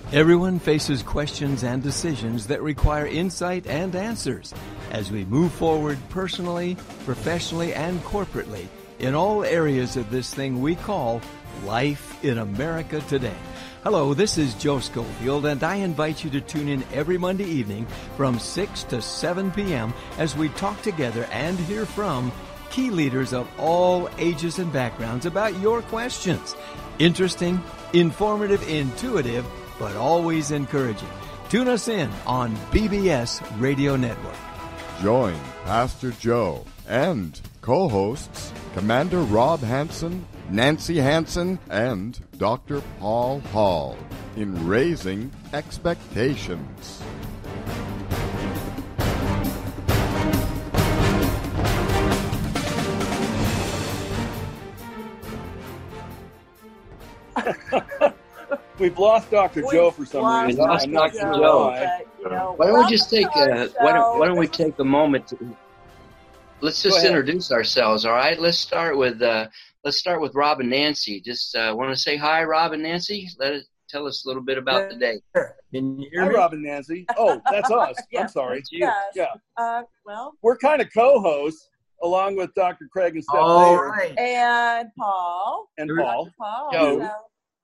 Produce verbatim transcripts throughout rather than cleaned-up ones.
Everyone faces questions and decisions that require insight and answers as we move forward personally, professionally, and corporately in all areas of this thing we call life in America today. Hello, this is Joe Schofield, and I invite you to tune in every Monday evening from six to seven p.m. as we talk together and hear from key leaders of all ages and backgrounds about your questions. Interesting, informative, intuitive, but always encouraging. Tune us in on B B S Radio Network. Join Pastor Joe and co-hosts Commander Rob Hansen, Nancy Hansen, and Doctor Paul Hall in Raising Expectations. We've lost Doctor We've Joe for some lost reason. Doctor I'm not Joe, sure Joe. why. But, you know, Why don't we just take welcome to uh, our why don't show. why don't we take a moment to let's just ahead. introduce ourselves, all right? Let's start with uh, let's start with Rob and Nancy. Just uh, want to say hi, Rob and Nancy. Let us tell us a little bit about the day. Can you hear Hi, me? Rob and Nancy. Oh, that's us. Yeah. I'm sorry. That's you. Yes. Yeah. Uh, well, We're kind of co-hosts along with Doctor Craig and Steph All Mayer right. and Paul. and Doctor Paul. Paul. Joe. So,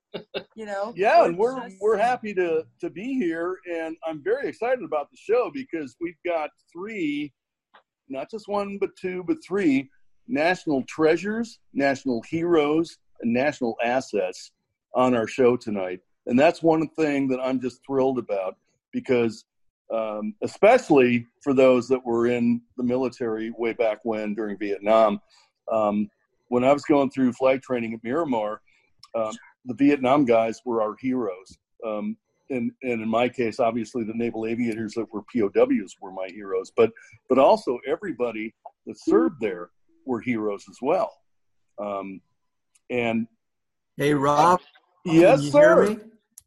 you know. Yeah, and we're just- we're happy to to be here, and I'm very excited about the show because we've got three, not just one but two, but three national treasures, national heroes, and national assets on our show tonight. And that's one thing that I'm just thrilled about because, um, especially for those that were in the military way back when during Vietnam, um, when I was going through flight training at Miramar, um, the Vietnam guys were our heroes. Um, and, and in my case, obviously the naval aviators that were P O Ws were my heroes, but, but also everybody that served there were heroes as well. Um, and Hey, Rob. yes, can you sir, hear me?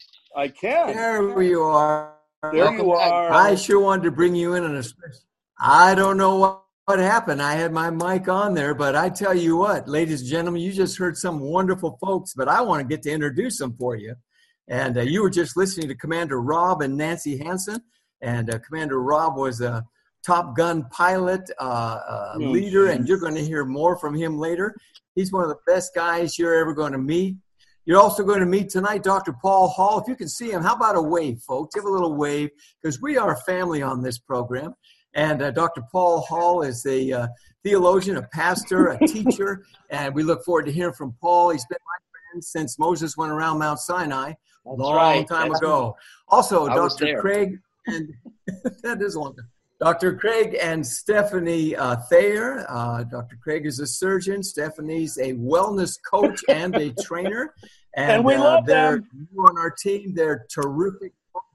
I can. There you are. There you are. I sure wanted to bring you in on a special. I don't know what, what happened. I had my mic on there, but I tell you what, ladies and gentlemen, you just heard some wonderful folks, but I want to get to introduce them for you. And uh, you were just listening to Commander Rob and Nancy Hansen. And uh, Commander Rob was a Top Gun pilot, uh, uh, Mm. leader, and you're going to hear more from him later. He's one of the best guys you're ever going to meet. You're also going to meet tonight Doctor Paul Hall. If you can see him, how about a wave, folks? Give a little wave, because we are a family on this program. And uh, Doctor Paul Hall is a uh, theologian, a pastor, a teacher, and we look forward to hearing from Paul. He's been my friend since Moses went around Mount Sinai a That's long right. time That's ago. Also, I was Doctor there. Craig, and that is a long time. Doctor Craig and Stephanie uh, Thayer. Uh, Doctor Craig is a surgeon. Stephanie's a wellness coach and a trainer. And, And we uh, love they're them. new on our team. They're terrific.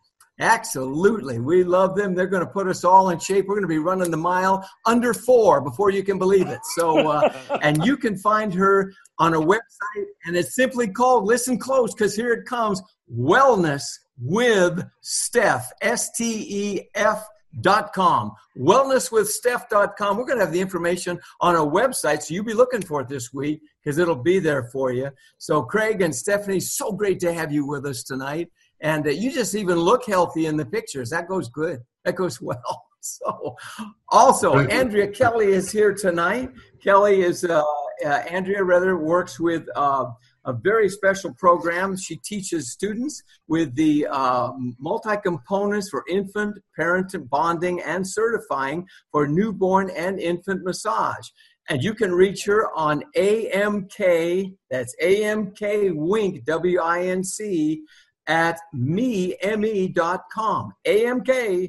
Absolutely. We love them. They're going to put us all in shape. We're going to be running the mile under four before you can believe it. So, uh, and you can find her on a website, and it's simply called, listen close, because here it comes, Wellness with Steph, S T E F dot com. wellness with steph dot com. We're going to have the information on our website, so you'll be looking for it this week because it'll be there for you. So Craig and Stephanie, so great to have you with us tonight. And uh, you just even look healthy in the pictures. That goes good. That goes well. So also, Andrea Kelly is here tonight. Kelly is, uh, uh, Andrea rather, works with uh, a very special program. She teaches students with the uh, multi-components for infant, parent bonding, and certifying for newborn and infant massage. And you can reach her on A M K, that's A M K Wink, W I N C, at me, M E dot com. A M K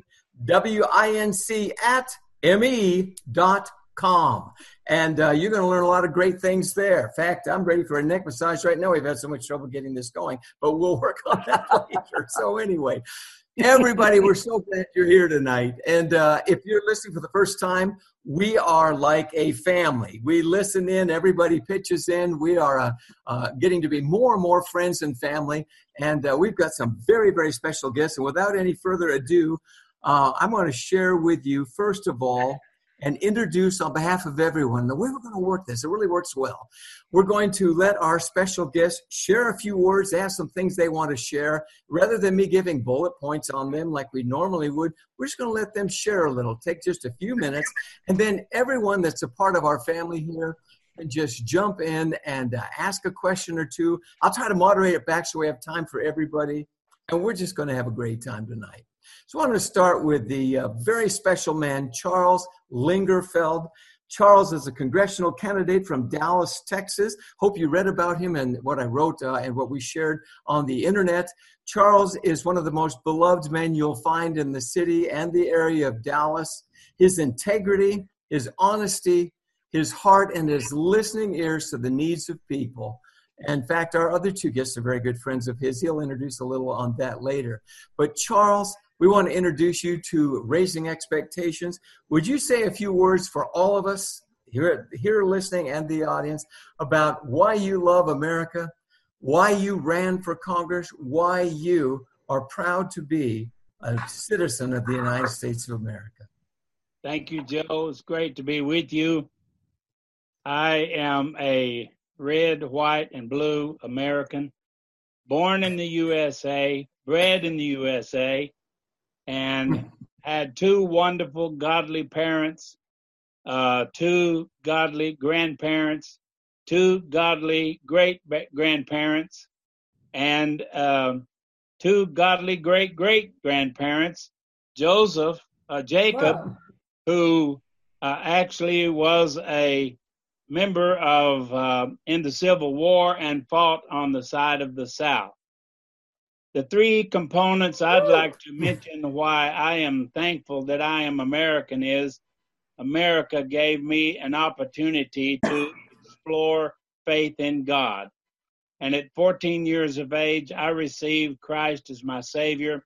W I N C at M E dot com. And uh, you're going to learn a lot of great things there. In fact, I'm ready for a neck massage right now. We've had so much trouble getting this going, but we'll work on that later. So anyway, everybody, we're so glad you're here tonight. And uh, if you're listening for the first time, we are like a family. We listen in, everybody pitches in. We are uh, uh, getting to be more and more friends and family. And uh, we've got some very, very special guests. And without any further ado, uh, I'm going to share with you, first of all, and introduce on behalf of everyone the way we're going to work this. It really works well. We're going to let our special guests share a few words, ask some things they want to share. Rather than me giving bullet points on them like we normally would, we're just going to let them share a little, take just a few minutes, and then everyone that's a part of our family here and just jump in and uh, ask a question or two. I'll try to moderate it back so we have time for everybody, and we're just going to have a great time tonight. So I want to start with the uh, very special man, Charles Lingerfeld. Charles is a congressional candidate from Dallas, Texas. Hope you read about him and what I wrote uh, and what we shared on the internet. Charles is one of the most beloved men you'll find in the city and the area of Dallas. His integrity, his honesty, his heart, and his listening ears to the needs of people. In fact, our other two guests are very good friends of his. He'll introduce a little on that later. But Charles, we want to introduce you to Raising Expectations. Would you say a few words for all of us here, here listening and the audience about why you love America, why you ran for Congress, why you are proud to be a citizen of the United States of America? Thank you, Joe. It's great to be with you. I am a red, white, and blue American, born in the U S A, bred in the U S A, and had two wonderful, godly parents, uh, two godly grandparents, two godly great-grandparents, and uh, two godly great-great-grandparents, Joseph, uh, Jacob, wow. who uh, actually was a member of uh, in the Civil War and fought on the side of the South. The three components I'd like to mention why I am thankful that I am American is America gave me an opportunity to explore faith in God. And at fourteen years of age, I received Christ as my Savior,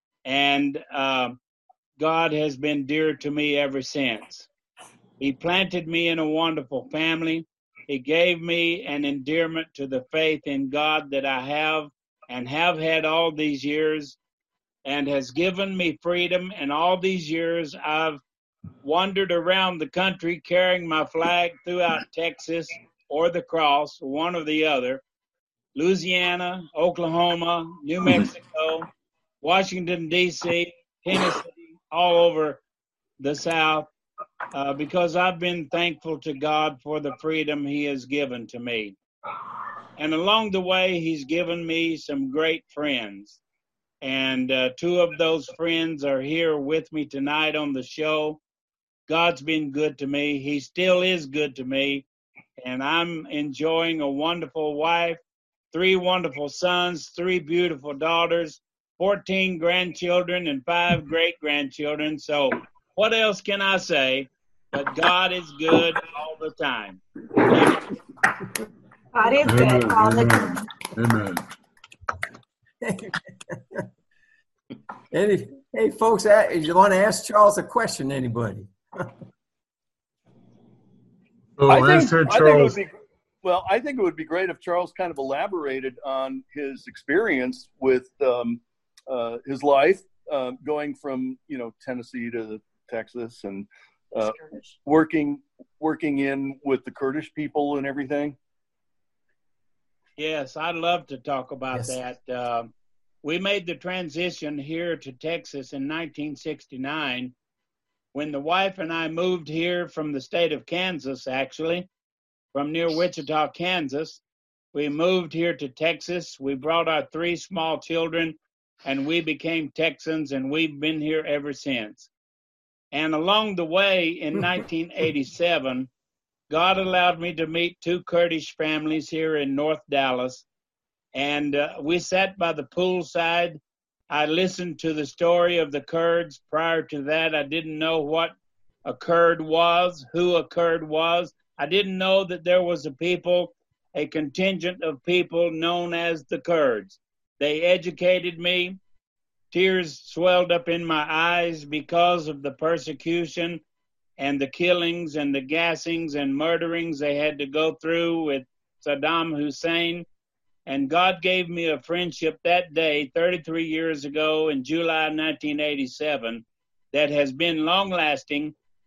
and uh, God has been dear to me ever since. He planted me in a wonderful family. He gave me an endearment to the faith in God that I have and have had all these years, and has given me freedom. And all these years, I've wandered around the country carrying my flag throughout Texas or the cross, one or the other, Louisiana, Oklahoma, New Mexico, Washington, D C, Tennessee, all over the South, uh, because I've been thankful to God for the freedom He has given to me. And along the way, He's given me some great friends. And uh, two of those friends are here with me tonight on the show. God's been good to me. He still is good to me. And I'm enjoying a wonderful wife, three wonderful sons, three beautiful daughters, fourteen grandchildren, and five great-grandchildren. So what else can I say? But God is good all the time. God is good all the time. Amen. Any, hey, folks, you want to ask Charles a question, anybody? oh, I think, I think it would be, well, I think it would be great if Charles kind of elaborated on his experience with um, uh, his life, uh, going from, you know, Tennessee to Texas and uh, working working in with the Kurdish people and everything. Yes, I'd love to talk about yes. that. Uh, we made the transition here to Texas in nineteen sixty-nine when the wife and I moved here from the state of Kansas, actually, from near Wichita, Kansas. We moved here to Texas. We brought our three small children, and we became Texans, and we've been here ever since. And along the way in nineteen eighty-seven, God allowed me to meet two Kurdish families here in North Dallas, and uh, we sat by the poolside. I listened to the story of the Kurds. Prior to that, I didn't know what a Kurd was, who a Kurd was. I didn't know that there was a people, a contingent of people known as the Kurds. They educated me. Tears swelled up in my eyes because of the persecution and the killings and the gassings and murderings they had to go through with Saddam Hussein. And God gave me a friendship that day, thirty-three years ago in July nineteen eighty-seven, that has been long-lasting.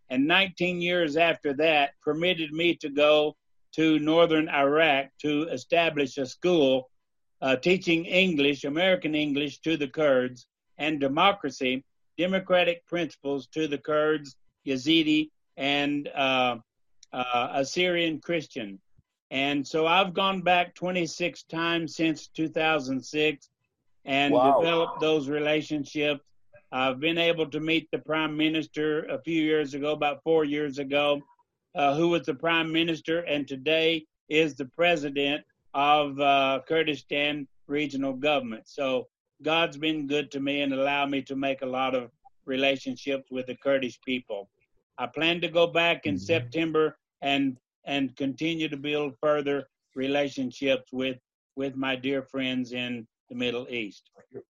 and nineteen years after that permitted me to go to northern Iraq to establish a school uh, teaching English, American English, to the Kurds, and democracy, democratic principles to the Kurds, Yazidi, and uh, uh, Assyrian Christian. And so I've gone back twenty-six times since two thousand six and Wow. developed those relationships. I've been able to meet the prime minister a few years ago, about four years ago, uh, who was the prime minister and today is the president of uh, Kurdistan Regional Government. So God's been good to me and allowed me to make a lot of relationships with the Kurdish people. I plan to go back in September and and continue to build further relationships with with my dear friends in the Middle East.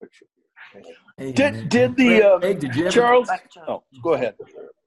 Did did the uh, Hey, did you ever- Charles? Oh, go ahead.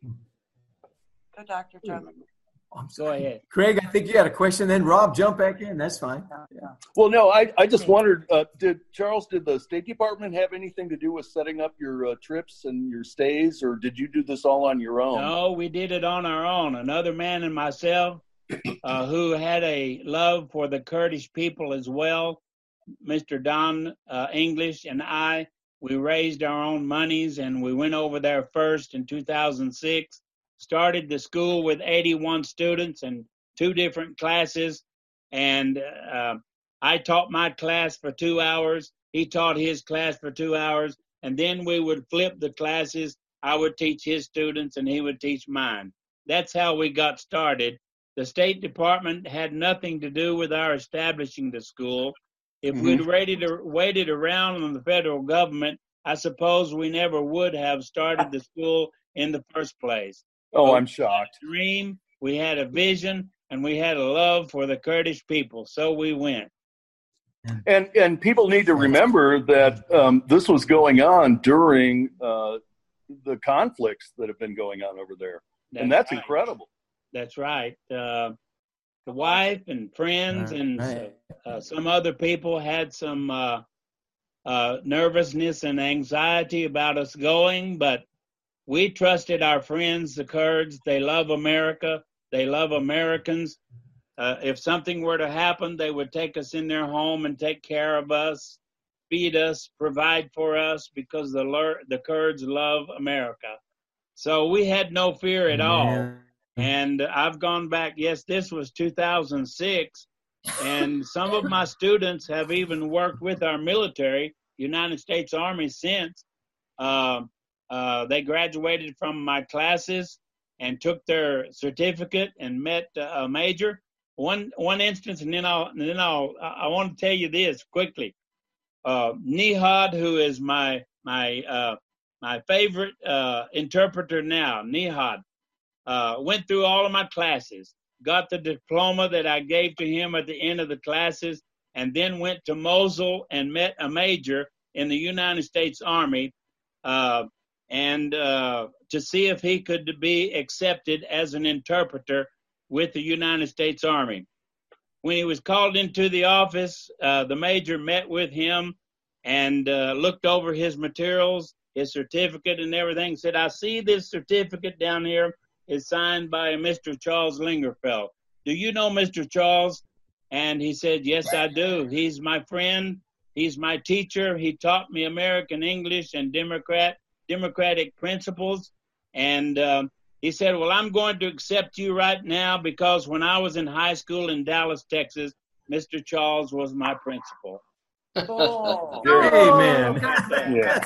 Go, Doctor Joe. I'm Go sorry. ahead. Craig, I think you had a question. Then Rob, jump back in. That's fine. Yeah. Well, no, I, I just wondered, uh, did Charles, did the State Department have anything to do with setting up your uh, trips and your stays, or did you do this all on your own? No, we did it on our own. Another man and myself, uh, who had a love for the Kurdish people as well, Mister Don uh, English and I, we raised our own monies and we went over there first in two thousand six, started the school with eighty-one students and two different classes. And uh, I taught my class for two hours. He taught his class for two hours. And then we would flip the classes. I would teach his students and he would teach mine. That's how we got started. The State Department had nothing to do with our establishing the school. If Mhm. we'd waited, waited around on the federal government, I suppose we never would have started the school in the first place. Oh, I'm shocked. Dream, we had a vision, and we had a love for the Kurdish people. So we went. And and people need to remember that um, this was going on during uh, the conflicts that have been going on over there, and that's right. incredible. That's right. Uh, the wife and friends and Right. uh, some other people had some uh, uh, nervousness and anxiety about us going, but we trusted our friends, the Kurds. They love America. They love Americans. Uh, if something were to happen, they would take us in their home and take care of us, feed us, provide for us, because the Lur- the Kurds love America. So we had no fear at all. Man. And I've gone back, yes, this was two thousand six, and some of my students have even worked with our military, United States Army, since. Uh, uh, they graduated from my classes and took their certificate and met uh, a major. One one instance, and then I'll and then I'll I want to tell you this quickly. Uh, Nihad, who is my my uh, my favorite uh, interpreter now, Nihad, uh, went through all of my classes, got the diploma that I gave to him at the end of the classes, and then went to Mosul and met a major in the United States Army, uh, and uh, to see if he could be accepted as an interpreter with the United States Army. When he was called into the office, uh, the major met with him and uh, looked over his materials, his certificate and everything, said, I see this certificate down here is signed by Mister Charles Lingerfeld. Do you know Mister Charles? And he said, yes, I do. He's my friend. He's my teacher. He taught me American English and Democrat, democratic principles. And um, he said, well, I'm going to accept you right now because when I was in high school in Dallas, Texas, Mister Charles was my principal. Oh. Amen. Yeah.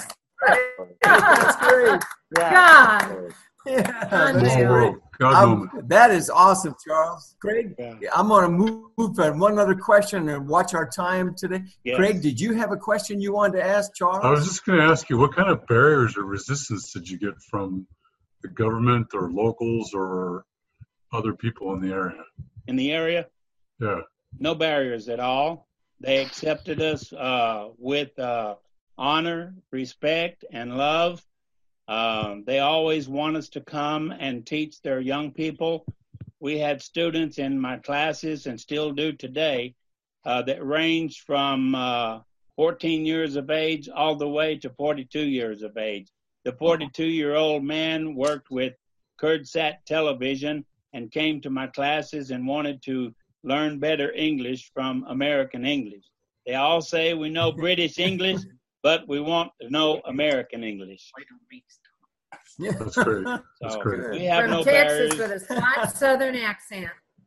That's great. Yeah. God. Yeah, that's Unreal. great. God I'm- moment. that is awesome, Charles. Craig, Yeah. I'm going to move to one other question and watch our time today. Yes. Craig, did you have a question you wanted to ask Charles? I was just going to ask you, what kind of barriers or resistance did you get from the government or locals or other people in the area? In the area, Yeah. no barriers at all. They accepted us uh, with uh, honor, respect, and love. Um, they always want us to come and teach their young people. We had students in my classes, and still do today, uh, that ranged from uh, fourteen years of age all the way to forty-two years of age. The forty-two-year-old man worked with CurdSat television and came to my classes and wanted to learn better English from American English. They all say we know British English, but we want to know American English. Yeah. That's great. That's So great. we have From no Texas barriers. with a slight Southern accent.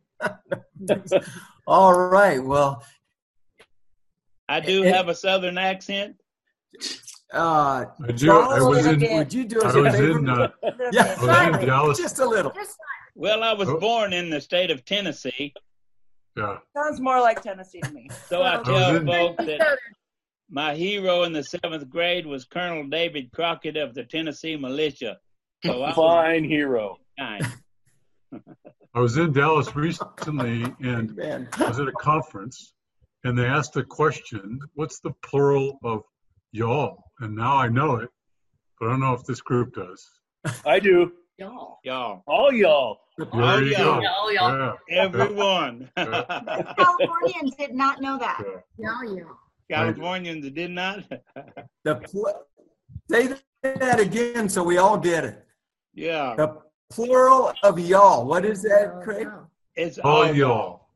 All right. Well, I do And- have a Southern accent. uh, I do. I Charles, was in. would you do I us a was favor? in. Uh, Yeah, I was in Dallas. just a little. Well, I was Oh. born in the state of Tennessee, Yeah. Sounds more like Tennessee to me. so I Well, tell in- folks that Southern. my hero in the seventh grade was Colonel David Crockett of the Tennessee Militia. So I was Fine hero. kind. I was in Dallas recently, and Man. I was at a conference, and they asked a question: "What's the plural of y'all?" And now I know it, but I don't know if this group does. I do. Y'all. Y'all, All y'all. There Oh, you yeah. go. Y'all, y'all. Yeah. everyone. Californians did not know that. Yeah. Yeah, yeah. Californians did not. The pl- say that again so we all get it. Yeah, The plural of y'all. What is that, Craig? Oh, it's All all y'all,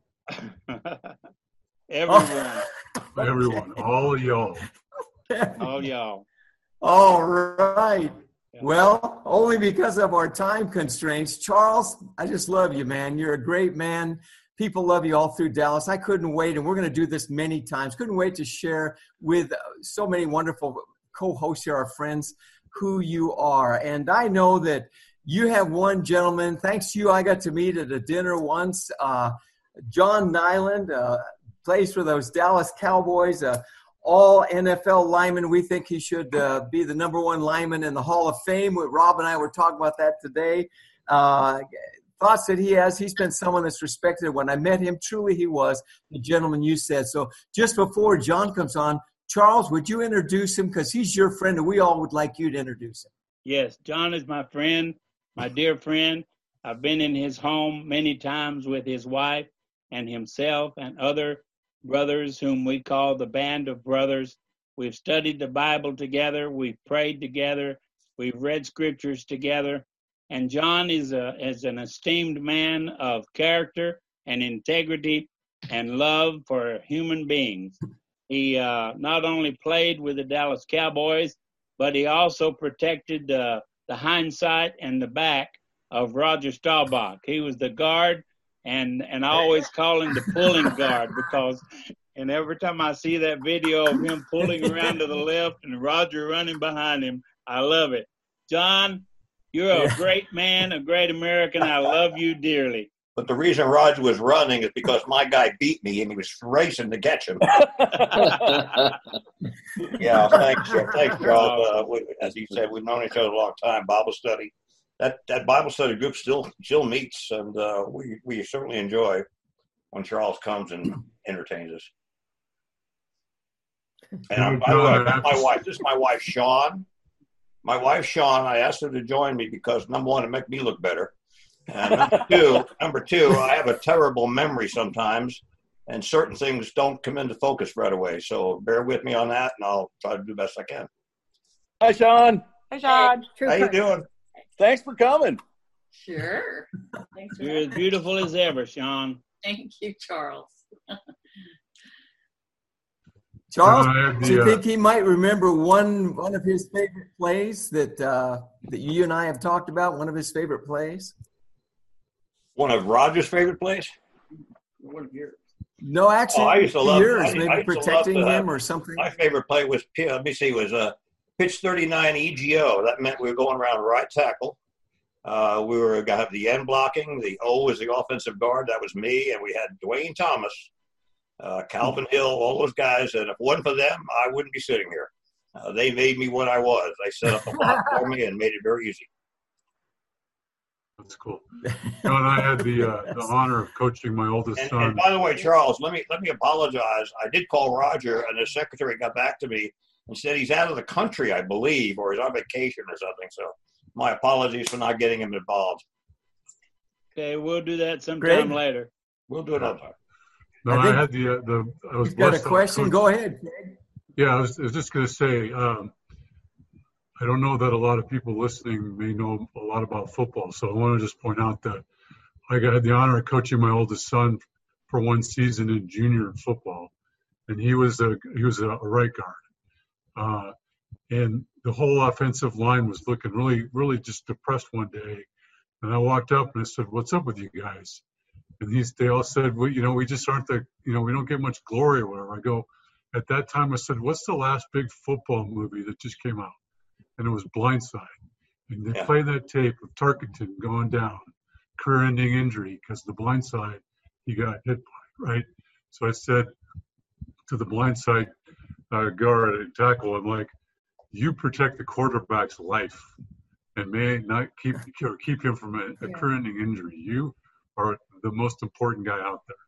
Everyone, everyone, all y'all. all y'all. All right. Yeah. Well, only because of our time constraints. Charles, I just love you, man. You're a great man. People love you all through Dallas. I couldn't wait, and we're going to do this many times. Couldn't wait to share with so many wonderful co-hosts here, our friends, who you are. And I know that you have one gentleman. Thanks to you, I got to meet at a dinner once. Uh, John Nyland uh, plays for those Dallas Cowboys. Uh, all N F L lineman. We think he should uh, be the number one lineman in the Hall of Fame. Rob and I were talking about that today. Uh, thoughts that he has. He's been someone that's respected. When I met him, truly he was the gentleman you said. So just before John comes on, Charles, would you introduce him? Because he's your friend, and we all would like you to introduce him. Yes, John is my friend, my dear friend. I've been in his home many times with his wife and himself and other brothers whom we call the Band of Brothers. We've studied the Bible together. We've prayed together. We've read scriptures together. And John is a is an esteemed man of character and integrity and love for human beings. He uh, not only played with the Dallas Cowboys, but he also protected uh, the hindsight and the back of Roger Staubach. He was the guard, and, and I always call him the pulling guard because, and every time I see that video of him pulling around to the left and Roger running behind him, I love it. John, you're a great man, a great American. I love you dearly. But the reason Roger was running is because my guy beat me and he was racing to catch him. Yeah, thanks, uh, thanks, Charles. Uh, we, as he said, we've known each other a long time. Bible study, that that Bible study group still still meets, and uh, we we certainly enjoy when Charles comes and entertains us. And I'm, by the way, my wife, this is my wife, Sean. My wife, Sean, I asked her to join me because, number one, it make me look better. And number two, number two, I have a terrible memory sometimes, and certain things don't come into focus right away. So bear with me on that, and I'll try to do the best I can. Hi, Sean. Hi, Sean. How you doing? Thanks for coming. Sure. Thanks for You're as beautiful as ever, Sean. Thank you, Charles. Charles, Uh, I have do you the, uh, think he might remember one one of his favorite plays that uh, that you and I have talked about? One of his favorite plays? One of Roger's favorite plays? One of yours. No, actually, Oh, I used to love- yours. I- I maybe used to love protecting to have- him or something. My favorite play was, let me see, was uh, pitch thirty-nine E G O. That meant we were going around right tackle. Uh, we were going to have the end blocking. The O was the offensive guard. That was me. And we had Dwayne Thomas, uh, Calvin Hill, all those guys. And if it wasn't for them, I wouldn't be sitting here. Uh, they made me what I was. They set up a lot for me and made it very easy. That's cool. John and I had the uh, the honor of coaching my oldest And, son. and by the way, Charles, let me let me apologize. I did call Roger, and his secretary got back to me and said he's out of the country, I believe, or he's on vacation or something. So my apologies for not getting him involved. Okay, we'll do that sometime Greg? later. We'll do it another time. No, I I, think had the uh, the. I was You've got a blessed to question? coach- Go ahead, Craig. Yeah, I was, I was just going to say, um, I don't know that a lot of people listening may know a lot about football, so I want to just point out that I had the honor of coaching my oldest son for one season in junior football, and he was a he was a right guard, uh, and the whole offensive line was looking really really just depressed one day, and I walked up and I said, "What's up with you guys?" And he's they all said, "Well, you know, we just aren't the you know we don't get much glory or whatever." I go, at that time I said, "What's the last big football movie that just came out?" And it was Blindside, and they Yeah. play that tape of Tarkenton going down, career-ending injury because the Blindside he got hit by, right? So I said to the Blindside uh, guard and tackle, I'm like, you protect the quarterback's life and may not keep or keep him from a, a career-ending injury. You are the most important guy out there.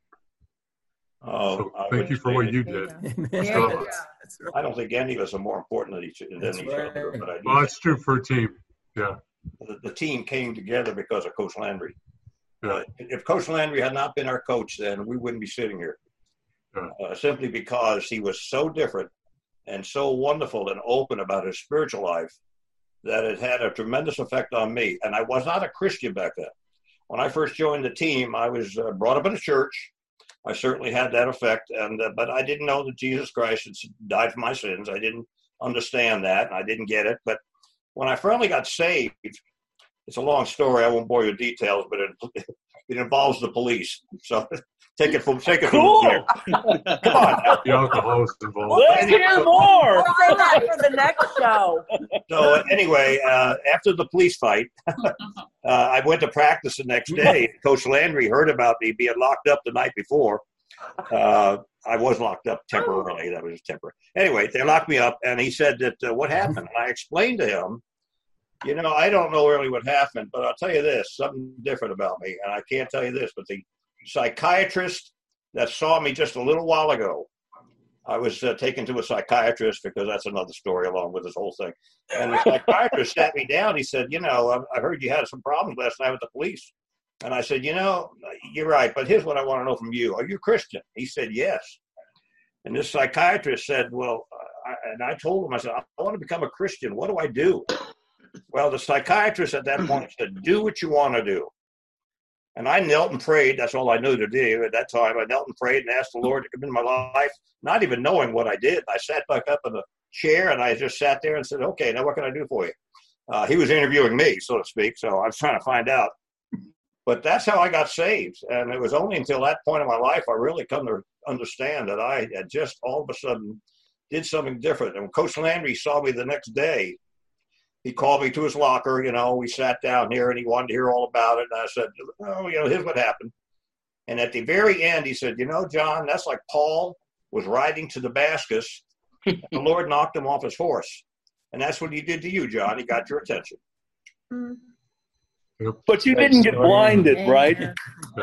Oh, So I thank would you for say what that- you did. Amen. So, I don't think any of us are more important than each, than That's each right. other, but I do well, it's true for a team. Yeah. the, the team came together because of Coach Landry. Yeah. Uh, if Coach Landry had not been our coach, then we wouldn't be sitting here. Yeah. Uh, simply because he was so different and so wonderful and open about his spiritual life that it had a tremendous effect on me. And I was not a Christian back then. When I first joined the team, I was uh, brought up in a church. I certainly had that effect, and uh, but I didn't know that Jesus Christ had died for my sins. I didn't understand that, and I didn't get it. But when I finally got saved, it's a long story. I won't bore you with details, but it it involves the police. So take it from take it Cool. from here. Come on. Now. The alcohol was involved. Let's hear more. We'll save that for the next show. So uh, anyway, uh, after the police fight, uh, I went to practice the next day. Coach Landry heard about me being locked up the night before. Uh, I was locked up temporarily. That was just temporary. Anyway, they locked me up, and he said that uh, what happened. And I explained to him, you know, I don't know really what happened, but I'll tell you this, something different about me. And I can't tell you this, but the psychiatrist that saw me just a little while ago, I was uh, taken to a psychiatrist because that's another story along with this whole thing. And the psychiatrist sat me down. He said, you know, I, I heard you had some problems last night with the police. And I said, you know, you're right, but here's what I want to know from you. Are you Christian? He said, yes. And this psychiatrist said, well, I, and I told him, I said, I want to become a Christian. What do I do? Well, the psychiatrist at that point said, do what you want to do. And I knelt and prayed. That's all I knew to do at that time. I knelt and prayed and asked the Lord to come into my life, not even knowing what I did. I sat back up in the chair and I just sat there and said, okay, now what can I do for you? Uh, he was interviewing me, so to speak, so I was trying to find out. But that's how I got saved. And it was only until that point in my life I really come to understand that I had just all of a sudden did something different. And when Coach Landry saw me the next day, he called me to his locker, you know, we sat down here and he wanted to hear all about it. And I said, oh, you know, here's what happened. And at the very end, he said, you know, John, that's like Paul was riding to Damascus and the Lord knocked him off his horse. And that's what he did to you, John. He got your attention. But you didn't get blinded, right?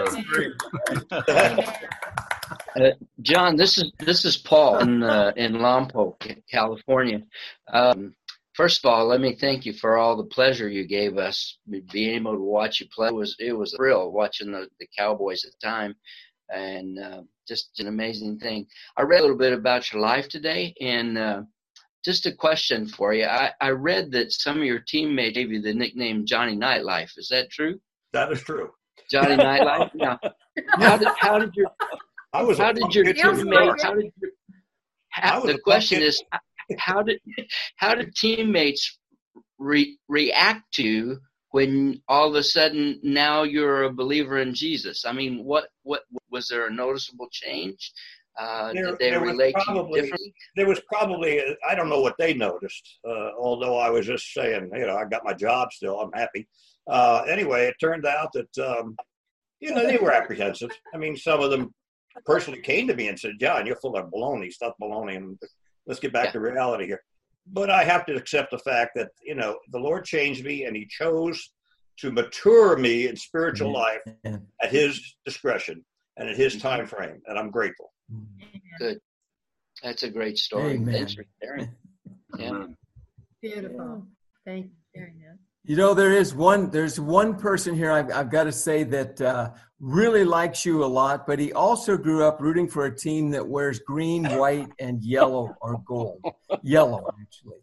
Uh, John, this is this is Paul in uh, in Lompoc, California. Um, first of all, let me thank you for all the pleasure you gave us being able to watch you play. It was it was a thrill watching the, the Cowboys at the time, and uh, just an amazing thing. I read a little bit about your life today, and uh, just a question for you. I, I read that some of your teammates gave you the nickname Johnny Nightlife. Is that true? That is true. Johnny Nightlife. Now, how did how did your I was how a did your kid from teammates? Florida. How did your, I how, was the a question kid. is how did how did teammates re, react to when all of a sudden now you're a believer in Jesus? I mean, what what was there a noticeable change? Uh, There- did they there was relate to you probably- differently? There was probably, I don't know what they noticed, uh, although I was just saying, you know, I got my job still, I'm happy. Uh, anyway, it turned out that, um, you know, they were apprehensive. I mean, some of them personally came to me and said, John, you're full of baloney, stuff baloney, and let's get back Yeah. to reality here. But I have to accept the fact that, you know, the Lord changed me and he chose to mature me in spiritual life at his discretion and at his time frame, and I'm grateful. Good. That's a great story. Amen. Thanks for sharing. Yeah. Beautiful. Thank you for sharing that. You know, there is one, there's one person here I've, I've got to say that uh, really likes you a lot, but he also grew up rooting for a team that wears green, white, and yellow or gold. Yellow, actually.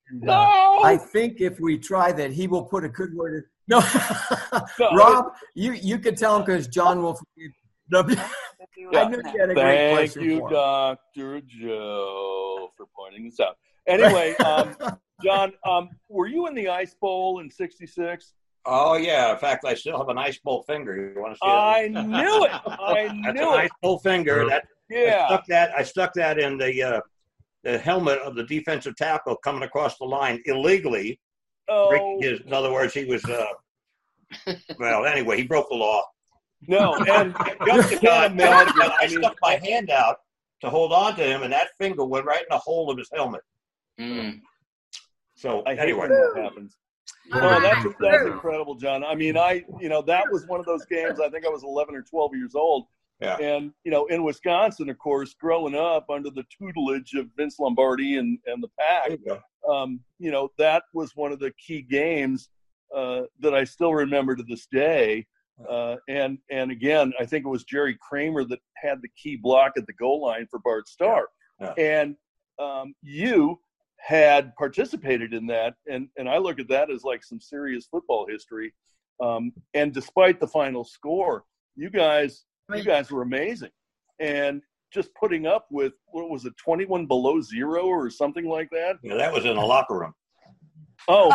And, No! uh, I think if we try that, he will put a good word in. No, No. Rob, you, you can tell him because John will forgive you. I knew you had a great Thank question you, for him. Doctor Joe, for pointing this out. Anyway, um, John, um, were you in the Ice Bowl in sixty-six? Oh yeah. In fact, I still have an ice bowl finger. You want to see I it? knew it. I That's knew an it. ice bowl finger. That I Yeah. stuck that. I stuck that in the uh, the helmet of the defensive tackle coming across the line illegally. Oh, His, in other words, he was. Uh, well, anyway, he broke the law. no. And Just you to God, can't imagine. I I mean, stuck my hand out to hold on to him, and that finger went right in the hole of his helmet. Mm. So I hate anyway, when that happens. All Oh, that's right. that's incredible, John. I mean, I you know that was one of those games. I think I was eleven or twelve years old, yeah. and you know in Wisconsin, of course, growing up under the tutelage of Vince Lombardi and and the There Pack, you go. um, you know that was one of the key games uh, that I still remember to this day. Uh, and and again, I think it was Jerry Kramer that had the key block at the goal line for Bart Starr, Yeah. and um, you had participated in that, and and I look at that as like some serious football history. Um, and despite the final score, you guys you guys were amazing, and just putting up with what was it, twenty-one below zero or something like that. Yeah, that was in the locker room. Oh,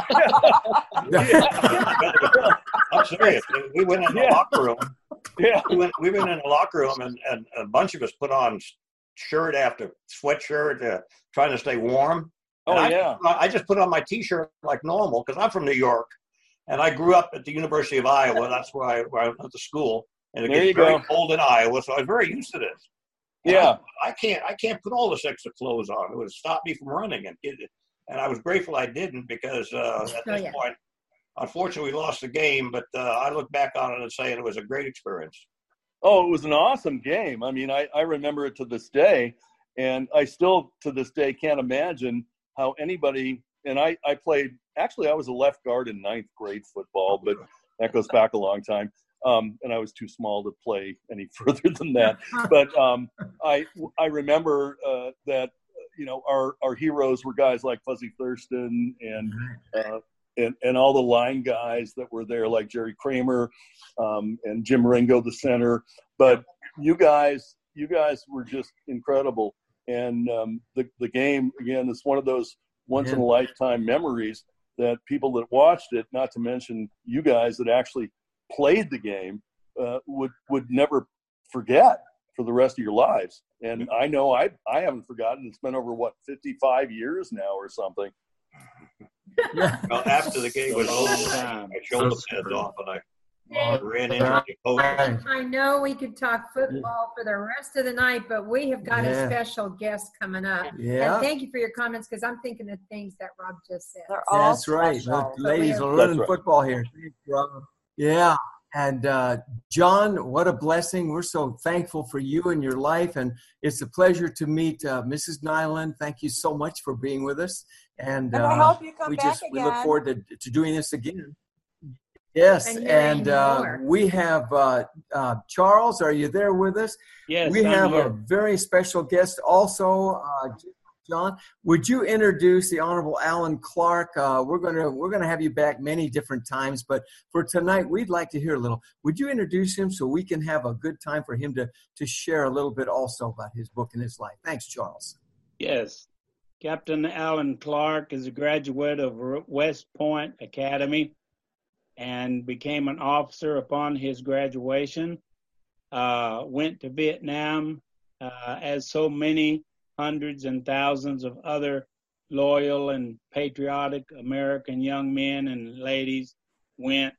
I'm serious. We went in the Yeah. locker room. yeah. We went, we went in the locker room, and, and a bunch of us put on shirt after sweatshirt, uh, trying to stay warm. And Oh I, yeah. I just put on my T-shirt like normal because I'm from New York, and I grew up at the University of Iowa. That's where I, where I went to school, and it There you gets very go. cold in Iowa, so I was very used to this. And Yeah. I, I can't I can't put all this extra clothes on. It would stop me from running, and it, and I was grateful I didn't because uh, at Oh, this yeah. point, unfortunately, we lost the game. But uh, I look back on it and say it was a great experience. Oh, it was an awesome game. I mean, I, I remember it to this day, and I still to this day can't imagine how anybody, and I, I played, actually I was a left guard in ninth grade football, but that goes back a long time. Um, and I was too small to play any further than that. But um, I, I remember uh, that, you know, our, our heroes were guys like Fuzzy Thurston and, uh, and, and all the line guys that were there, like Jerry Kramer um, and Jim Ringo, the center. But you guys, you guys were just incredible. And um, the, the game, again, is one of those once-in-a-lifetime memories that people that watched it, not to mention you guys that actually played the game, uh, would would never forget for the rest of your lives. And I know I I haven't forgotten. It's been over, what, fifty-five years now or something. Well, after the game was over, Time. my shoulder pads off, and I ran into the coach. I know we could talk football for the rest of the night, but we have got Yeah. a special guest coming up. Yeah. And thank you for your comments because I'm thinking of things that Rob just said. They're all That's right. special. The ladies are That's learning right. football here. Thanks, Rob. Yeah. And uh, John, what a blessing. We're so thankful for you and your life. And it's a pleasure to meet uh, Missus Nyland. Thank you so much for being with us. And, And uh, I hope you come we back just we look again. forward to, to doing this again. Yes. And And, hearing uh, more. we have uh, uh, Charles. Are you there with us? Yes, We I'm have here. a very special guest also, uh, John. Would you introduce the Honorable Alan Clark? Uh, we're gonna we're gonna have you back many different times, but for tonight, we'd like to hear a little. Would you introduce him so we can have a good time for him to to share a little bit also about his book and his life? Thanks, Charles. Yes. Captain Alan Clark is a graduate of West Point Academy and became an officer upon his graduation. Uh, went to Vietnam, uh, as so many hundreds and thousands of other loyal and patriotic American young men and ladies went.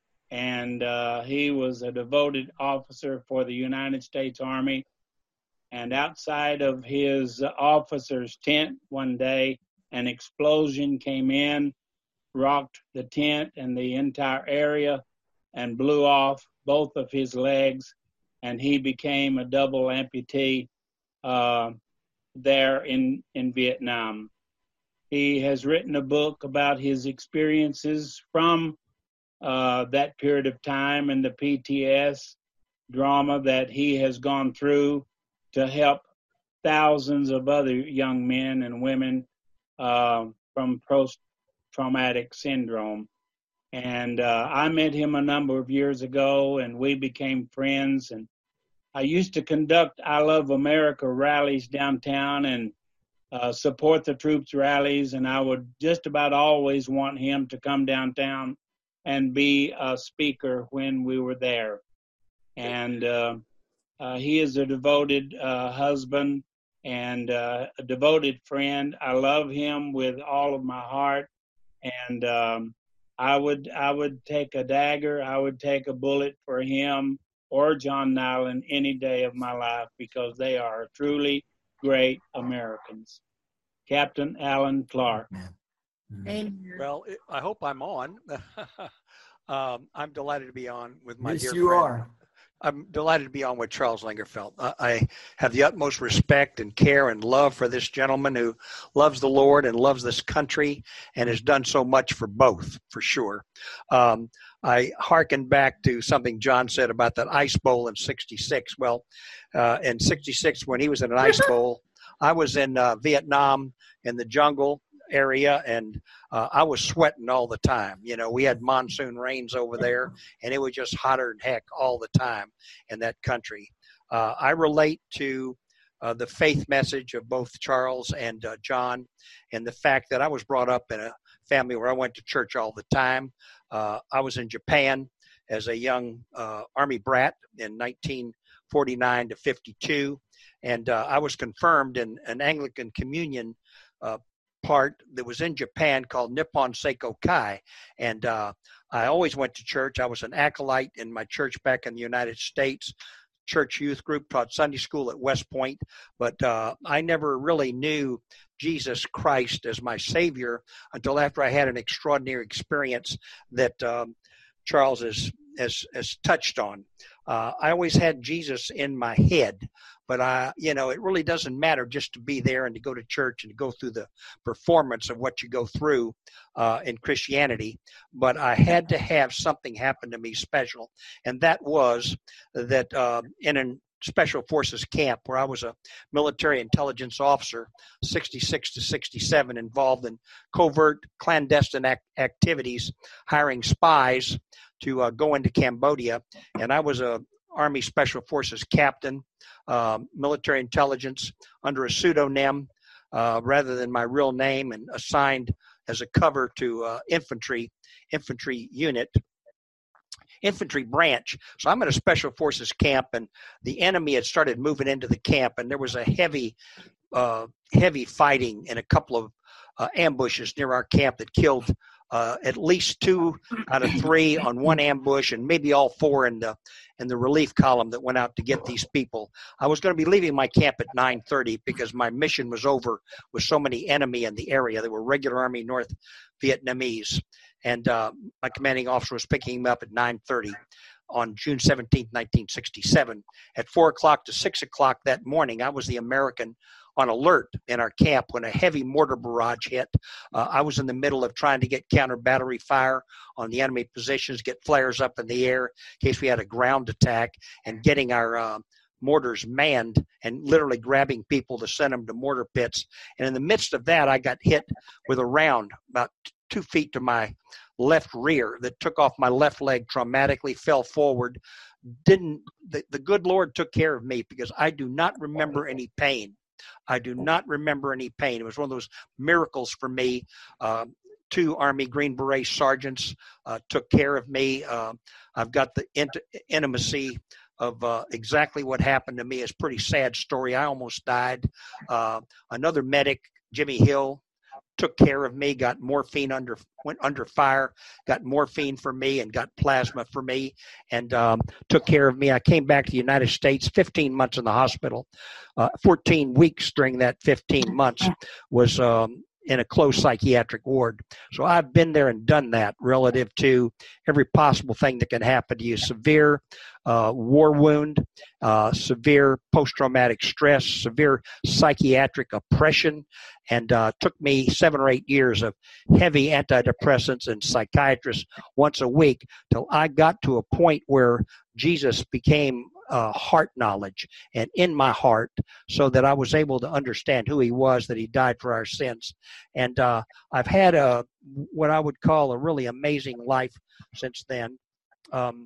And uh, he was a devoted officer for the United States Army. And outside of his officer's tent one day, an explosion came in, rocked the tent and the entire area, and blew off both of his legs. And he became a double amputee uh, there in, in Vietnam. He has written a book about his experiences from uh, that period of time and the P T S drama that he has gone through to help thousands of other young men and women uh, from post-traumatic syndrome. And uh, I met him a number of years ago, and we became friends. And I used to conduct I Love America rallies downtown and uh, support the troops rallies, and I would just about always want him to come downtown and be a speaker when we were there. And uh, uh, he is a devoted uh, husband and uh, a devoted friend. I love him with all of my heart, and um, I would I would take a dagger, I would take a bullet for him or John Nyland any day of my life, because they are truly great Americans. Captain Alan Clark. Amen. Well, I hope I'm on. um, I'm delighted to be on with my Yes, dear you friend. are. I'm delighted to be on with Charles Lingerfeld. I, I have the utmost respect and care and love for this gentleman who loves the Lord and loves this country and has done so much for both, for sure. Um, I hearken back to something John said about that ice bowl in sixty-six. Well, uh, in sixty-six, when he was in an ice bowl, I was in uh, Vietnam in the jungle area, and uh, I was sweating all the time. You know, we had monsoon rains over there, and it was just hotter than heck all the time in that country. Uh, I relate to uh, the faith message of both Charles and uh, John, and the fact that I was brought up in a family where I went to church all the time. Uh, I was in Japan as a young uh, Army brat in nineteen forty-nine to fifty-two, and uh, I was confirmed in an Anglican communion uh, part that was in Japan called Nippon Seiko Kai. And uh, I always went to church. I was an acolyte in my church back in the United States. Church youth group, taught Sunday school at West Point. But uh, I never really knew Jesus Christ as my Savior until after I had an extraordinary experience that um, Charles has, has, has touched on. Uh, I always had Jesus in my head. But, I, you know, it really doesn't matter just to be there and to go to church and to go through the performance of what you go through uh, in Christianity. But I had to have something happen to me special. And that was that uh, in a Special Forces camp where I was a military intelligence officer, sixty-six to sixty-seven, involved in covert clandestine act- activities, hiring spies to uh, go into Cambodia. And I was a Army Special Forces captain, uh, military intelligence under a pseudonym uh, rather than my real name, and assigned as a cover to uh, infantry infantry unit, infantry branch. So I'm at a Special Forces camp, and the enemy had started moving into the camp, and there was a heavy uh, heavy fighting in a couple of uh, ambushes near our camp that killed Uh, at least two out of three on one ambush, and maybe all four in the in the relief column that went out to get these people. I was going to be leaving my camp at nine thirty because my mission was over with so many enemy in the area. They were regular Army North Vietnamese, and uh, my commanding officer was picking them up at nine thirty on June seventeenth, nineteen sixty-seven. At four o'clock to six o'clock that morning, I was the American on alert in our camp when a heavy mortar barrage hit. Uh, I was in the middle of trying to get counter battery fire on the enemy positions, get flares up in the air in case we had a ground attack, and getting our uh, mortars manned and literally grabbing people to send them to mortar pits. And in the midst of that, I got hit with a round about two feet to my left rear that took off my left leg traumatically, fell forward. Didn't the, the good Lord took care of me because I do not remember any pain. I do not remember any pain. It was one of those miracles for me. Uh, two Army Green Beret sergeants uh, took care of me. Uh, I've got the int- intimacy of uh, exactly what happened to me. It's a pretty sad story. I almost died. Uh, another medic, Jimmy Hill, took care of me, got morphine under, went under fire, got morphine for me and got plasma for me, and um, took care of me. I came back to the United States, fifteen months in the hospital. Uh, fourteen weeks during that fifteen months was um, in a closed psychiatric ward. So I've been there and done that relative to every possible thing that can happen to you. Severe uh, war wound, uh, severe post-traumatic stress, severe psychiatric oppression, and uh, took me seven or eight years of heavy antidepressants and psychiatrists once a week till I got to a point where Jesus became uh, heart knowledge and in my heart, so that I was able to understand who he was, that he died for our sins. And uh, I've had a what I would call a really amazing life since then. Um,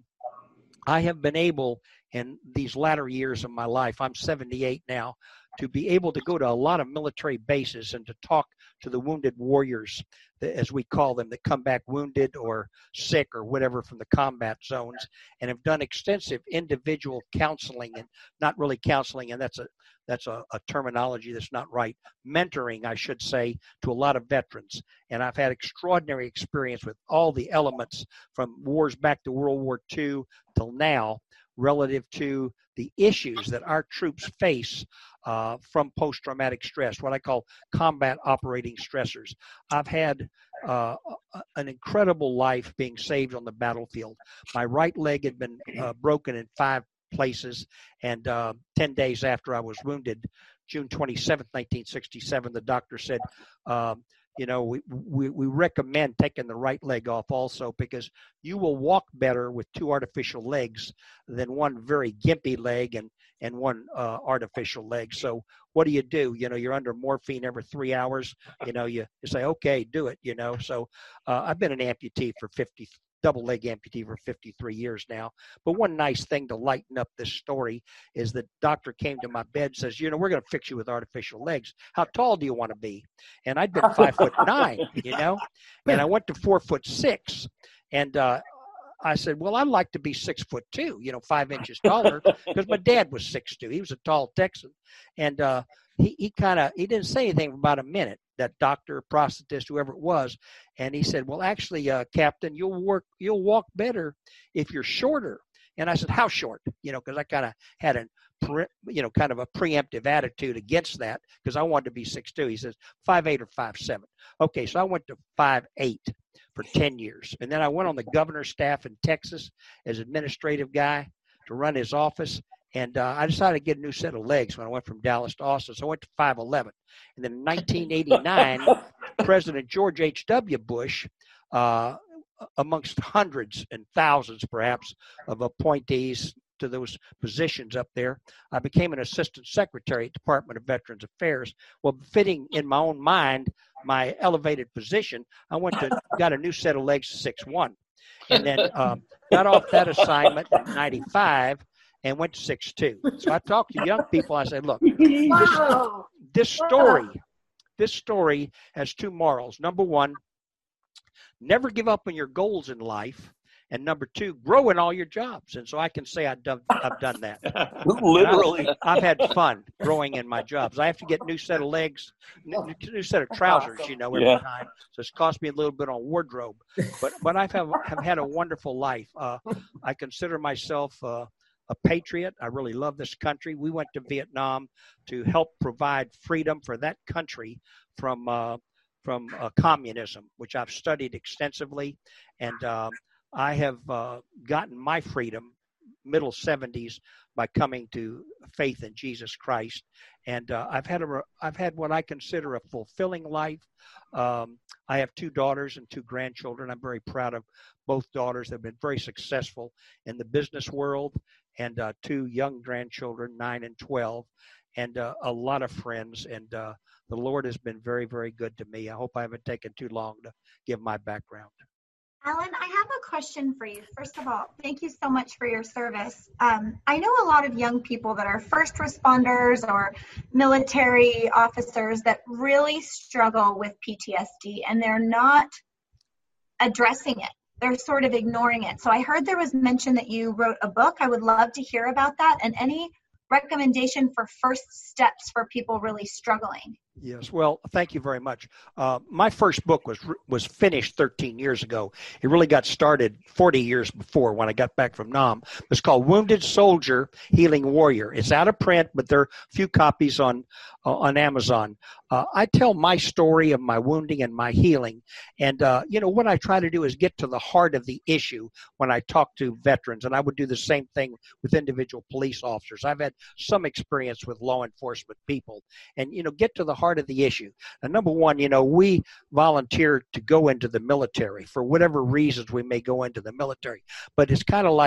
I have been able in these latter years of my life, I'm seventy-eight now, to be able to go to a lot of military bases and to talk to the wounded warriors, as we call them, that come back wounded or sick or whatever from the combat zones, and have done extensive individual counseling, and not really counseling, and that's a that's a, a terminology that's not right, mentoring, I should say, to a lot of veterans. And I've had extraordinary experience with all the elements from wars back to World War Two till now, relative to the issues that our troops face uh, from post-traumatic stress, what I call combat operating stressors. I've had uh, an incredible life being saved on the battlefield. My right leg had been uh, broken in five places, and uh, ten days after I was wounded, June twenty-seventh, nineteen sixty-seven, the doctor said, um, you know, we, we, we recommend taking the right leg off also, because you will walk better with two artificial legs than one very gimpy leg and, and one uh, artificial leg. So what do you do? You know, you're under morphine every three hours. You know, you, you say, okay, do it, you know. So uh, I've been an amputee for fifty, double leg amputee for fifty-three years now. But one nice thing to lighten up this story is the doctor came to my bed and says, you know, we're going to fix you with artificial legs. How tall do you want to be? And I'd been five foot nine, you know, and I went to four foot six. And uh, I said, well, I'd like to be six foot two, you know, five inches taller, because my dad was six two. He was a tall Texan. And uh, he, he kind of, he didn't say anything for about a minute, that doctor, prosthetist, whoever it was. And he said, well, actually, uh, Captain, you'll work, you'll walk better if you're shorter. And I said, how short? You know, because I kind of had an, you know, kind of a preemptive attitude against that, because I wanted to be six two. He says, five eight or five seven. Okay, so I went to five eight for ten years. And then I went on the governor's staff in Texas as administrative guy to run his office. And uh, I decided to get a new set of legs when I went from Dallas to Austin. So I went to five eleven. And then in nineteen eighty-nine, President George H W. Bush, uh, amongst hundreds and thousands perhaps of appointees to those positions up there, I became an assistant secretary at Department of Veterans Affairs. Well, fitting in my own mind my elevated position, I went to got a new set of legs to six one. And then um, got off that assignment in ninety-five. And went to six two. So I talked to young people. I said, look, this, this story, this story has two morals. Number one, never give up on your goals in life. And number two, grow in all your jobs. And so I can say I've done, I've done that. Literally. I've, I've had fun growing in my jobs. I have to get a new set of legs, new, new set of trousers, you know, every yeah. time. So it's cost me a little bit on wardrobe. But but I've have, have had a wonderful life. Uh, I consider myself uh, a patriot. I really love this country. We went to Vietnam to help provide freedom for that country from uh, from uh, communism, which I've studied extensively. And uh, I have uh, gotten my freedom middle seventies by coming to faith in Jesus Christ. And uh, I've had a, I've had what I consider a fulfilling life. Um, I have two daughters and two grandchildren. I'm very proud of both daughters. They've been very successful in the business world, and uh, two young grandchildren, nine and twelve, and uh, a lot of friends. And uh, the Lord has been very, very good to me. I hope I haven't taken too long to give my background. Alan, I have a question for you. First of all, thank you so much for your service. Um, I know a lot of young people that are first responders or military officers that really struggle with P T S D, and they're not addressing it. They're sort of ignoring it. So I heard there was mention that you wrote a book. I would love to hear about that, and any recommendation for first steps for people really struggling. Yes, well, thank you very much. Uh, my first book was was finished thirteen years ago. It really got started forty years before when I got back from Nam. It's called Wounded Soldier, Healing Warrior. It's out of print, but there are a few copies on uh, on Amazon. Uh, I tell my story of my wounding and my healing. And, uh, you know, what I try to do is get to the heart of the issue when I talk to veterans. And I would do the same thing with individual police officers. I've had some experience with law enforcement people. And, you know, get to the heart of the issue. And number one, you know, we volunteer to go into the military for whatever reasons we may go into the military. But it's kind of like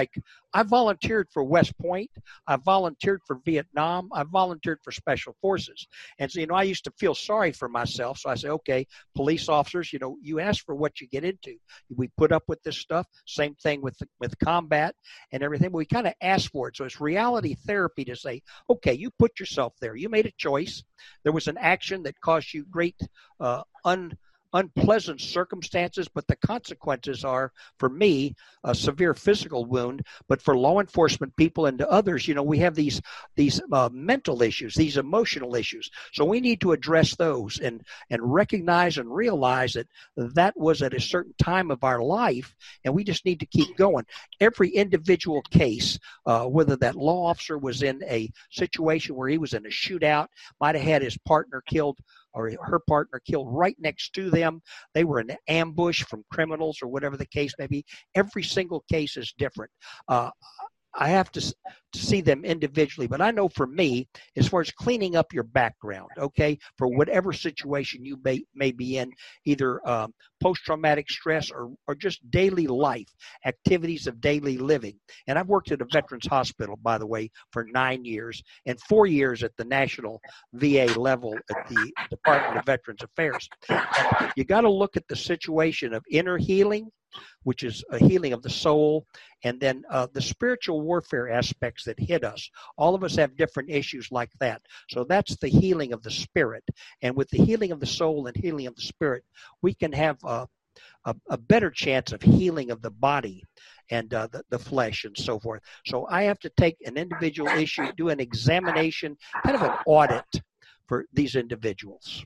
I volunteered for West Point. I volunteered for Vietnam. I volunteered for Special Forces. And so, you know, I used to feel sorry for myself. So I say, okay, police officers, you know, you ask for what you get into. We put up with this stuff. Same thing with with combat and everything. But we kind of ask for it. So it's reality therapy to say, okay, you put yourself there. You made a choice. There was an action that caused you great uh, un. unpleasant circumstances, but the consequences are, for me, a severe physical wound. But for law enforcement people and to others, you know, we have these these uh, mental issues, these emotional issues. So we need to address those and and recognize and realize that that was at a certain time of our life, and we just need to keep going. Every individual case, uh, whether that law officer was in a situation where he was in a shootout, might have had his partner killed or her partner killed right next to them. They were in an ambush from criminals or whatever the case may be. Every single case is different. Uh, I have to, to see them individually, but I know for me, as far as cleaning up your background, okay, for whatever situation you may, may be in, either um, post-traumatic stress or, or just daily life, activities of daily living. And I've worked at a veterans hospital, by the way, for nine years and four years at the national V A level at the Department of Veterans Affairs. And you got to look at the situation of inner healing, which is a healing of the soul, and then uh, the spiritual warfare aspects that hit us. All of us have different issues like that. So that's the healing of the spirit. And with the healing of the soul and healing of the spirit, we can have a, a, a better chance of healing of the body and uh, the, the flesh and so forth. So I have to take an individual issue, do an examination, kind of an audit for these individuals.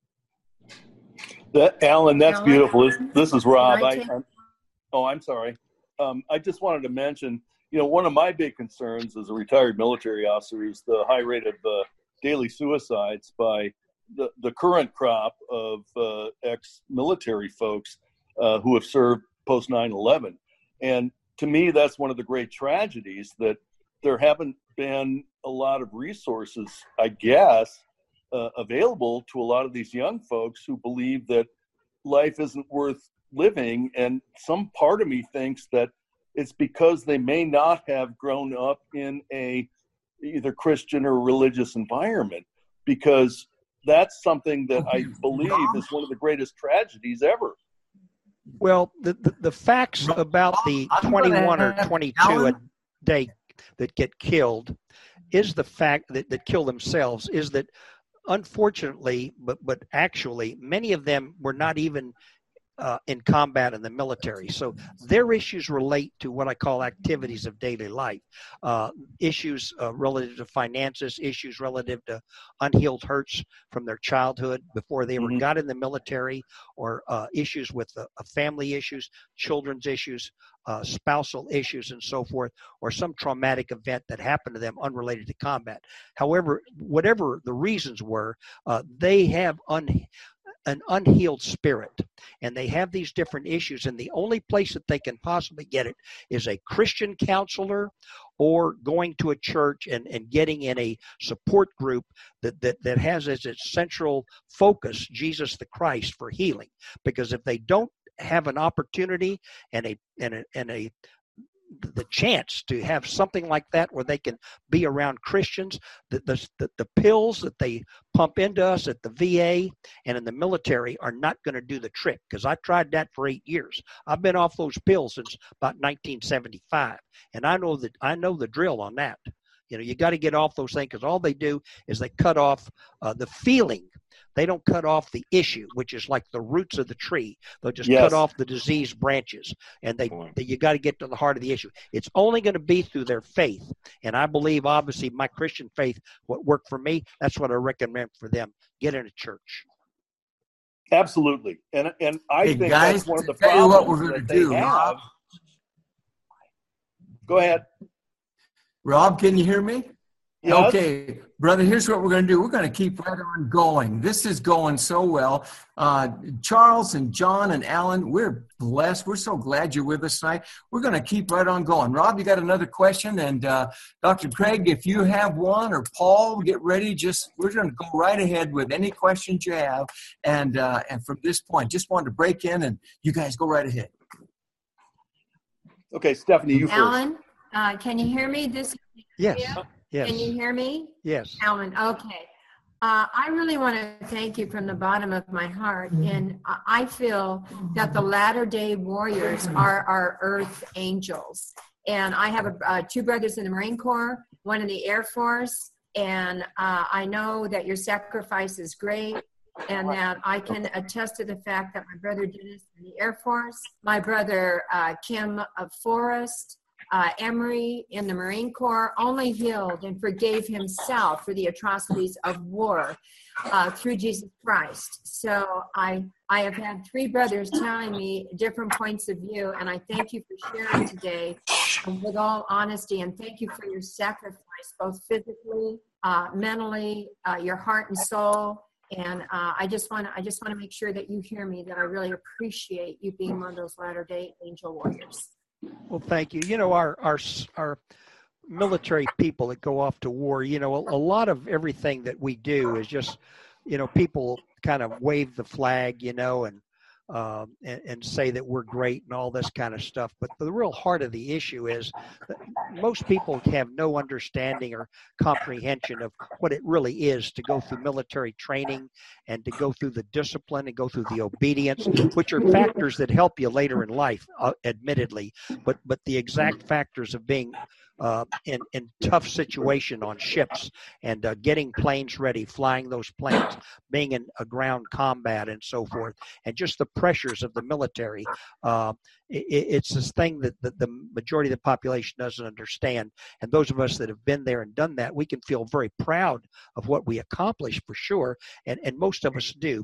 That, Alan, that's Alan? beautiful. This, this is Rob. Can I I, take- I'm, oh, I'm sorry. Um, I just wanted to mention, you know, one of my big concerns as a retired military officer is the high rate of uh, daily suicides by the, the current crop of uh, ex-military folks uh, who have served post nine eleven. And to me, that's one of the great tragedies, that there haven't been a lot of resources, I guess, Uh, available to a lot of these young folks who believe that life isn't worth living. And some part of me thinks that it's because they may not have grown up in a either Christian or religious environment, because that's something that I believe is one of the greatest tragedies ever. Well, the, the, the facts about the twenty-one or twenty-two a day that get killed is the fact that, that kill themselves is that, unfortunately, but but actually, many of them were not even uh, in combat in the military. So their issues relate to what I call activities of daily life, uh, issues uh, relative to finances, issues relative to unhealed hurts from their childhood before they ever Mm-hmm. got in the military, or uh, issues with uh, family issues, children's issues, uh, spousal issues, and so forth, or some traumatic event that happened to them unrelated to combat. However, whatever the reasons were, uh, they have un- an unhealed spirit, and they have these different issues, and the only place that they can possibly get it is a Christian counselor or going to a church and, and getting in a support group that, that, that has as its central focus Jesus the Christ for healing. Because if they don't have an opportunity and a and a, and a the chance to have something like that where they can be around Christians, the, the, the, the pills that they pump into us at the V A and in the military are not going to do the trick, because I tried that for eight years. I've been off those pills since about nineteen seventy-five, and I know that I know the drill on that. You know, you got to get off those things, because all they do is they cut off uh, the feeling. They don't cut off the issue, which is like the roots of the tree. They'll just Yes. cut off the diseased branches, and they, they you got to get to the heart of the issue. It's only going to be through their faith, and I believe, obviously, my Christian faith, what worked for me, that's what I recommend for them. Get in a church. Absolutely. And and I Hey, think guys, that's one of the to tell you what problems we're gonna that they do, have. Rob. Go ahead. Rob, can you hear me? Yes. Okay, brother, here's what we're going to do. We're going to keep right on going. This is going so well. Uh, Charles and John and Alan, we're blessed. We're so glad you're with us tonight. We're going to keep right on going. Rob, you got another question? And uh, Doctor Craig, if you have one, or Paul, get ready. Just we're going to go right ahead with any questions you have. And uh, and from this point, just wanted to break in, and you guys go right ahead. Okay, Stephanie, you Alan, first. Uh, can you hear me? This is Yes. Andrea. Yes. Can you hear me? Yes. Alan, okay. Uh, I really want to thank you from the bottom of my heart. And I feel that the Latter-day Warriors are our earth angels. And I have a, uh, two brothers in the Marine Corps, one in the Air Force. And uh, I know that your sacrifice is great, and that I can attest to the fact that my brother Dennis in the Air Force, my brother uh, Kim of Forrest, Uh, Emery in the Marine Corps only healed and forgave himself for the atrocities of war uh, through Jesus Christ. So I I have had three brothers telling me different points of view, and I thank you for sharing today with all honesty, and thank you for your sacrifice, both physically, uh, mentally, uh, your heart and soul. And uh, I just want to I just want to make sure that you hear me, that I really appreciate you being one of those Latter-day Angel Warriors. Well, thank you. You know, our our our military people that go off to war, you know, a, a lot of everything that we do is just, you know, people kind of wave the flag, you know, and um, and, and say that we're great and all this kind of stuff. But the real heart of the issue is that most people have no understanding or comprehension of what it really is to go through military training and to go through the discipline and go through the obedience, which are factors that help you later in life, uh, admittedly. But but the exact factors of being Uh, in, in tough situation on ships and uh, getting planes ready, flying those planes, being in a ground combat and so forth, and just the pressures of the military. Uh, it, it's this thing that the, the majority of the population doesn't understand. And those of us that have been there and done that, we can feel very proud of what we accomplished for sure. And, and most of us do.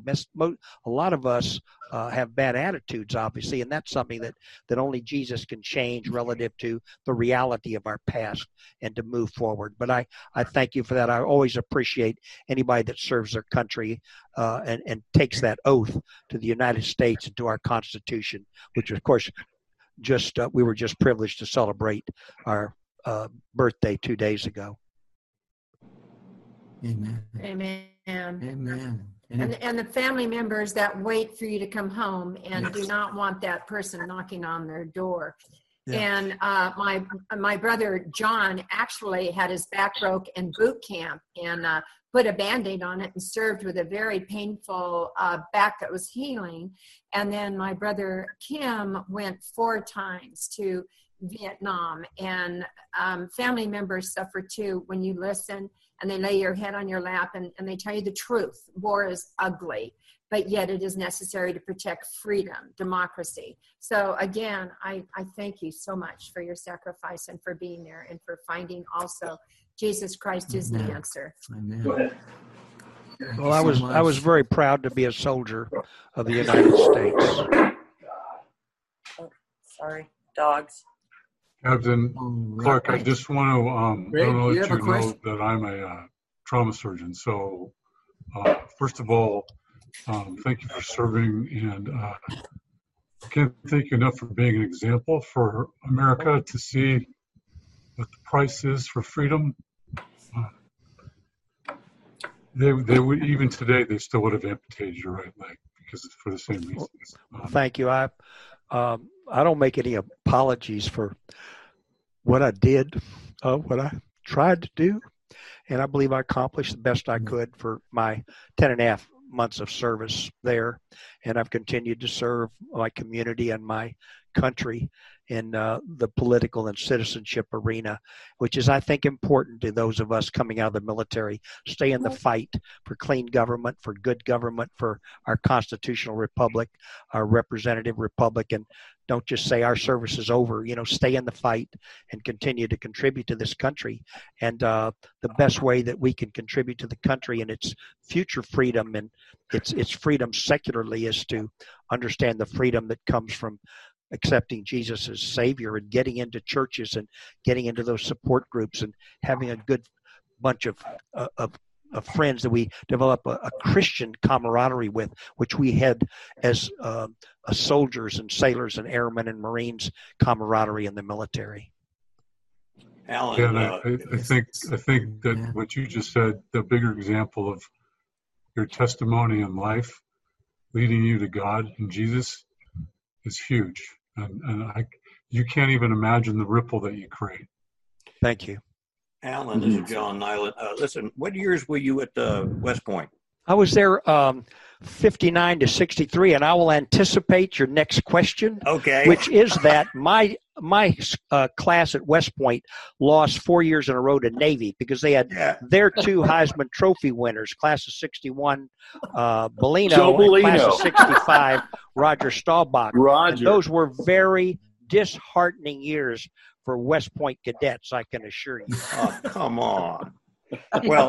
A lot of us uh, have bad attitudes, obviously, and that's something that, that only Jesus can change relative to the reality of our past and to move forward. But I, I thank you for that. I always appreciate anybody that serves their country uh, and, and takes that oath to the United States and to our Constitution, which, of course, just uh, we were just privileged to celebrate our uh, birthday two days ago. Amen. Amen. Amen. And, and the family members that wait for you to come home and Yes. do not want that person knocking on their door. Yeah. And uh, my my brother John actually had his back broke in boot camp and uh, put a Band-Aid on it and served with a very painful uh, back that was healing. And then my brother Kim went four times to Vietnam. And um, family members suffer too when you listen and they lay your head on your lap and, and they tell you the truth. War is ugly, but yet it is necessary to protect freedom, democracy. So again, I, I thank you so much for your sacrifice and for being there and for finding also Jesus Christ is the Amen. answer. Amen. Well, Thank I you was so I was much. very proud to be a soldier of the United States. Oh, sorry, dogs. Captain All Clark, I right. just want to um, I Greg, don't know do you that have you a know question? that I'm a uh, trauma surgeon. So uh, first of all, um, thank you for serving, and uh, I can't thank you enough for being an example for America to see what the price is for freedom. Uh, they they would even today they still would have amputated your right leg because it's for the same reasons. Um, Thank you. I um, I don't make any apologies for what I did, uh, what I tried to do, and I believe I accomplished the best I could for my ten and a half months of service there, and I've continued to serve my community and my country in uh, the political and citizenship arena, which is, I think, important to those of us coming out of the military. Stay in the fight for clean government, for good government, for our constitutional republic, our representative republic, and don't just say our service is over. You know, stay in the fight and continue to contribute to this country. And uh, the best way that we can contribute to the country and its future freedom and its its freedom secularly is to understand the freedom that comes from accepting Jesus as Savior and getting into churches and getting into those support groups and having a good bunch of uh, of, of friends that we develop a, a Christian camaraderie with, which we had as um, uh, soldiers and sailors and airmen and Marines camaraderie in the military. Alan, Yeah, and I, uh, I, I think I think that Yeah. what you just said, the bigger example of your testimony in life leading you to God and Jesus is huge, and and I you can't even imagine the ripple that you create. Thank you. Alan, this is John Nyland. Uh, listen, what years were you at uh, West Point? I was there um, fifty-nine to sixty-three, and I will anticipate your next question. Okay. Which is that my my uh, class at West Point lost four years in a row to Navy because they had yeah. their two Heisman Trophy winners, class of sixty-one, uh, Bellino, Joe and class Bellino. of sixty-five, Roger Staubach. Roger. And those were very disheartening years for West Point cadets, I can assure you. Oh, come on. Well,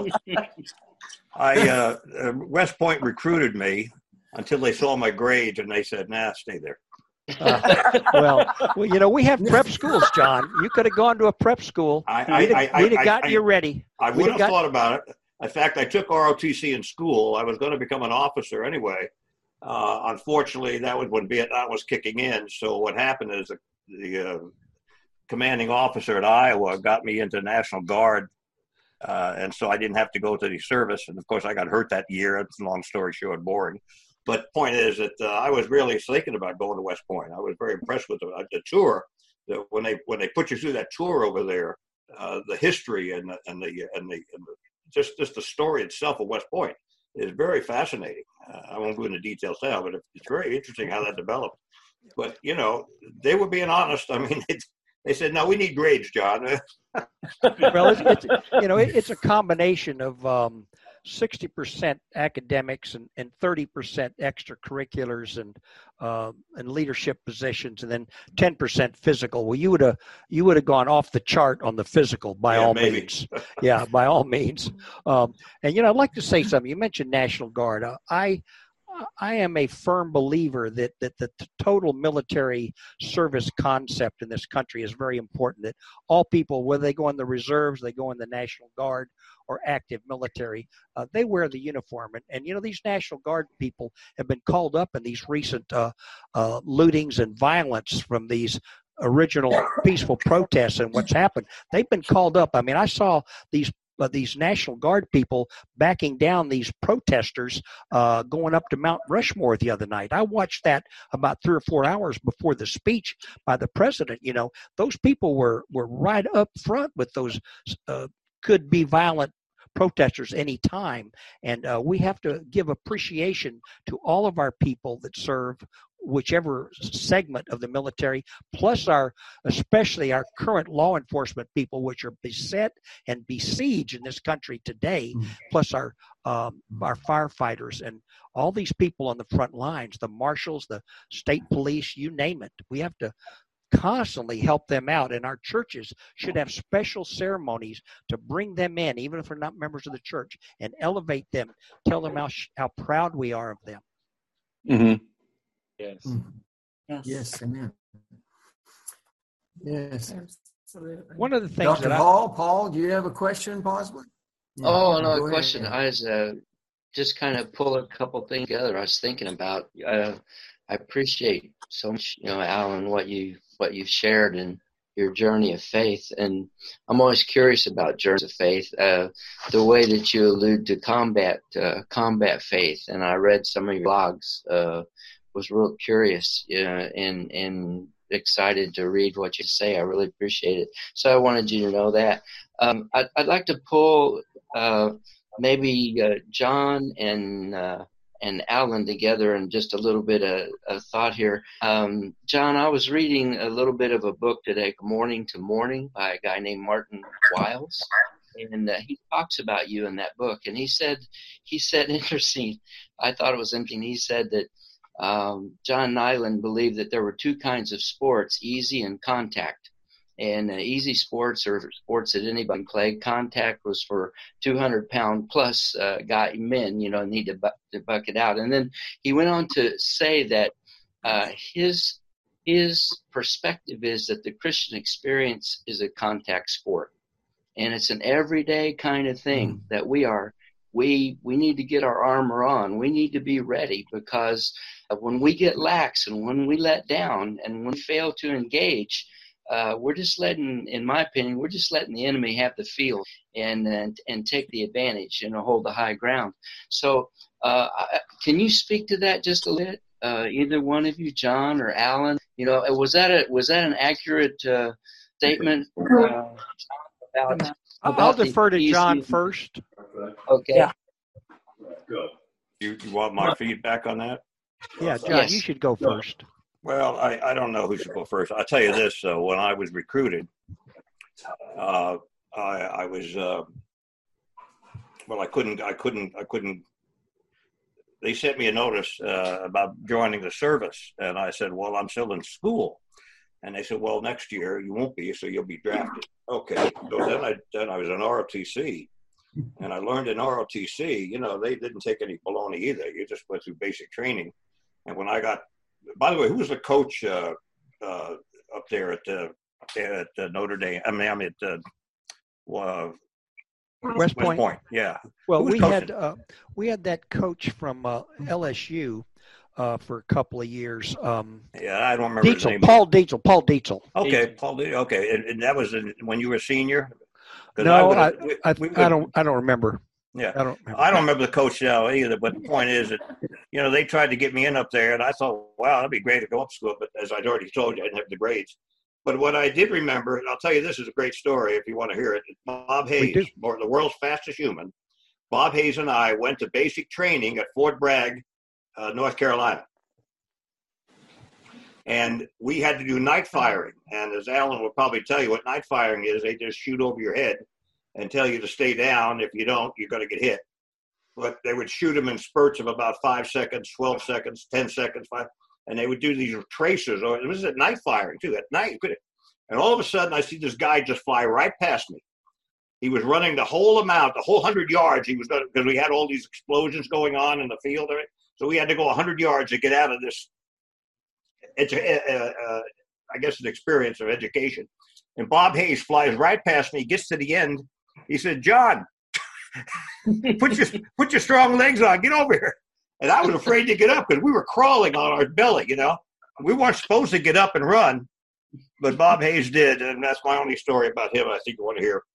I uh, uh, West Point recruited me until they saw my grades, and they said, nah, stay there. Uh, well, well, you know, we have prep schools, John. You could have gone to a prep school. I, I, we'd have, I, we'd have I, got I, you ready. I We'd would have got, thought about it. In fact, I took R O T C in school. I was going to become an officer anyway. Uh, unfortunately, that was when Vietnam was kicking in. So what happened is the, the uh, commanding officer at Iowa got me into National Guard. Uh, and so I didn't have to go to the service. And, of course, I got hurt that year. It's a long story short, boring. But point is that uh, I was really thinking about going to West Point. I was very impressed with the, the tour. That when they when they put you through that tour over there, uh, the history and the, and the and the, and the just just the story itself of West Point is very fascinating. Uh, I won't go into details now, but it's very interesting how that developed. But you know, they were being honest. I mean, it, they said, "No, we need grades, John." Well, it's, it's you know, it, it's a combination of um, sixty percent academics and, and thirty percent extracurriculars and uh, and leadership positions, and then ten percent physical. Well, you would have you would have gone off the chart on the physical by yeah, all maybe. means. Yeah, by all means. Um, and you know, I'd like to say something. You mentioned National Guard. Uh, I. I am a firm believer that, that the total military service concept in this country is very important, that all people, whether they go in the reserves, they go in the National Guard or active military, uh, they wear the uniform. And, and, you know, these National Guard people have been called up in these recent uh, uh, lootings and violence from these original peaceful protests and what's happened. They've been called up. I mean, I saw these Uh, these National Guard people backing down these protesters uh, going up to Mount Rushmore the other night. I watched that about three or four hours before the speech by the president. You know, those people were, were right up front with those uh, could be violent protesters any time. And uh, we have to give appreciation to all of our people that serve whichever segment of the military, plus our, especially our current law enforcement people, which are beset and besieged in this country today, mm-hmm. plus our um, our firefighters and all these people on the front lines, the marshals, the state police, you name it. We have to constantly help them out, and our churches should have special ceremonies to bring them in, even if they're not members of the church, and elevate them, tell them how how proud we are of them. Mm-hmm. Yes. Yes. Yes. Amen. Yes. Absolutely. One of the things Doctor that Hall, I, Paul, do you have a question possibly? Yeah, oh, no, a question. Ahead. I was uh, just kind of pull a couple things together. I was thinking about, uh, I appreciate so much, you know, Alan, what you, what you've shared in your journey of faith. And I'm always curious about journeys of faith, uh, the way that you allude to combat, uh, combat faith. And I read some of your blogs, uh, was real curious uh, and and excited to read what you say. I really appreciate it. So I wanted you to know that. Um, I'd, I'd like to pull uh, maybe uh, John and uh, and Alan together in just a little bit of, of thought here. Um, John, I was reading a little bit of a book today, Morning to Morning, by a guy named Martin Wiles. And uh, he talks about you in that book. And he said, he said, interesting, I thought it was interesting. He said that Um, John Nyland believed that there were two kinds of sports, easy and contact. And uh, easy sports are sports that anybody can play. Contact was for two hundred pound plus uh, guy men, you know, need to, bu- to buck it out. And then he went on to say that uh, his his perspective is that the Christian experience is a contact sport, and it's an everyday kind of thing mm-hmm. that we are. We we need to get our armor on. We need to be ready, because when we get lax and when we let down and when we fail to engage, uh, we're just letting, in my opinion, we're just letting the enemy have the field and and, and take the advantage and hold the high ground. So uh, can you speak to that just a little? Uh, either one of you, John or Alan, you know, was that a was that an accurate uh, statement? Uh, about. I'll about defer the to John easy- first. Okay. Yeah. You, you want my feedback on that? Yeah, John, Yes. you should go first. Well, I, I don't know who should go first. I'll tell you this, though. When I was recruited, uh, I, I was, uh, well, I couldn't, I couldn't, I couldn't, they sent me a notice uh, about joining the service. And I said, well, I'm still in school. And they said, well, next year you won't be, so you'll be drafted. Okay. So then I, then I was in R O T C. And I learned in R O T C, you know, they didn't take any baloney either. You just went through basic training. And when I got, by the way, who was the coach uh, uh, up there at, uh, at uh, Notre Dame? I mean, I'm at uh, uh, West West Point. Point. Yeah. Well, Who was we coaching? had uh, we had that coach from uh, L S U uh, for a couple of years. Um, Yeah, I don't remember his Dietzel, name. Paul Dietzel, Paul Dietzel. Okay, Paul. Did okay, and, and that was in, when you were a senior. 'Cause No, would've- I, we- I, we I would- don't I don't remember. Yeah, I don't remember. I don't remember the coach now either. But the point is that, you know, they tried to get me in up there, and I thought, wow, that'd be great to go up to school. But as I'd already told you, I didn't have the grades. But what I did remember, and I'll tell you, this is a great story if you want to hear it. Bob We do. Hayes, more the world's fastest human. Bob Hayes and I went to basic training at Fort Bragg, uh, North Carolina. And we had to do night firing. And as Alan will probably tell you, what night firing is, they just shoot over your head and tell you to stay down. If you don't, you're going to get hit. But they would shoot them in spurts of about five seconds, twelve seconds, ten seconds, five, and they would do these tracers. Or it was at night firing too. At night, you couldn't. And all of a sudden, I see this guy just fly right past me. He was running the whole amount, the whole hundred yards. He was going because we had all these explosions going on in the field, so we had to go a hundred yards to get out of this. It's a, uh, uh, I guess, an experience of education. And Bob Hayes flies right past me, gets to the end. He said, "John, put your put your strong legs on. Get over here." And I was afraid to get up because we were crawling on our belly. You know, we weren't supposed to get up and run, but Bob Hayes did, and that's my only story about him. I think you want to hear.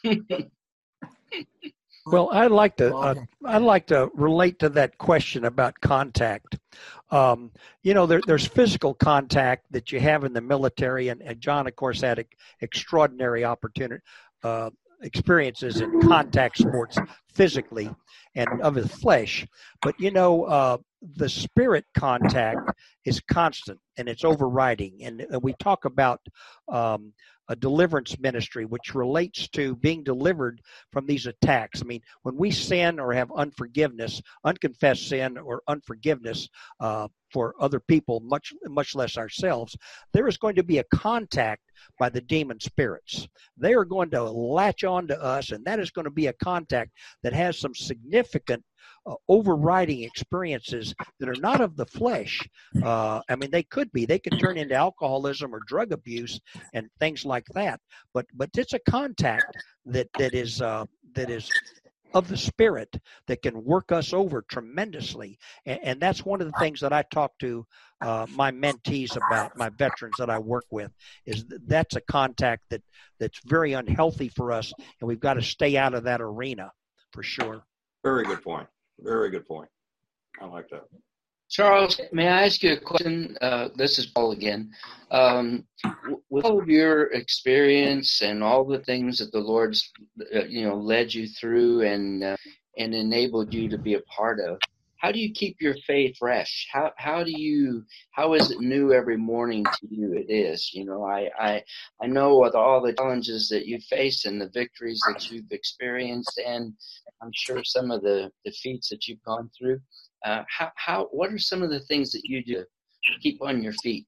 Well, I'd like to uh, I'd like to relate to that question about contact. Um, you know, there, there's physical contact that you have in the military, and, and John, of course, had a, extraordinary opportunity uh, experiences in contact sports physically and of the flesh. But you know, uh, the spirit contact is constant and it's overriding. And, and we talk about um, a deliverance ministry, which relates to being delivered from these attacks. I mean, when we sin or have unforgiveness, unconfessed sin or unforgiveness uh, for other people, much much less ourselves, there is going to be a contact by the demon spirits. They are going to latch on to us, and that is going to be a contact that has some significant uh, overriding experiences that are not of the flesh. Uh, I mean, they could be. They could turn into alcoholism or drug abuse and things like that. But but it's a contact that that is uh, that is of the spirit that can work us over tremendously. And, and that's one of the things that I talk to uh, my mentees about, my veterans that I work with, is that that's a contact that that's very unhealthy for us, and we've got to stay out of that arena for sure. Very good point. Very good point. I like that. Charles, may I ask you a question? Uh, this is Paul again. Um, with all of your experience and all the things that the Lord's, uh, you know, led you through and uh, and enabled you to be a part of, how do you keep your faith fresh? How how do you how is it new every morning to you? It is, you know. I I I know with all the challenges that you face and the victories that you've experienced, and I'm sure some of the defeats that you've gone through. Uh, how, how, what are some of the things that you do to keep on your feet?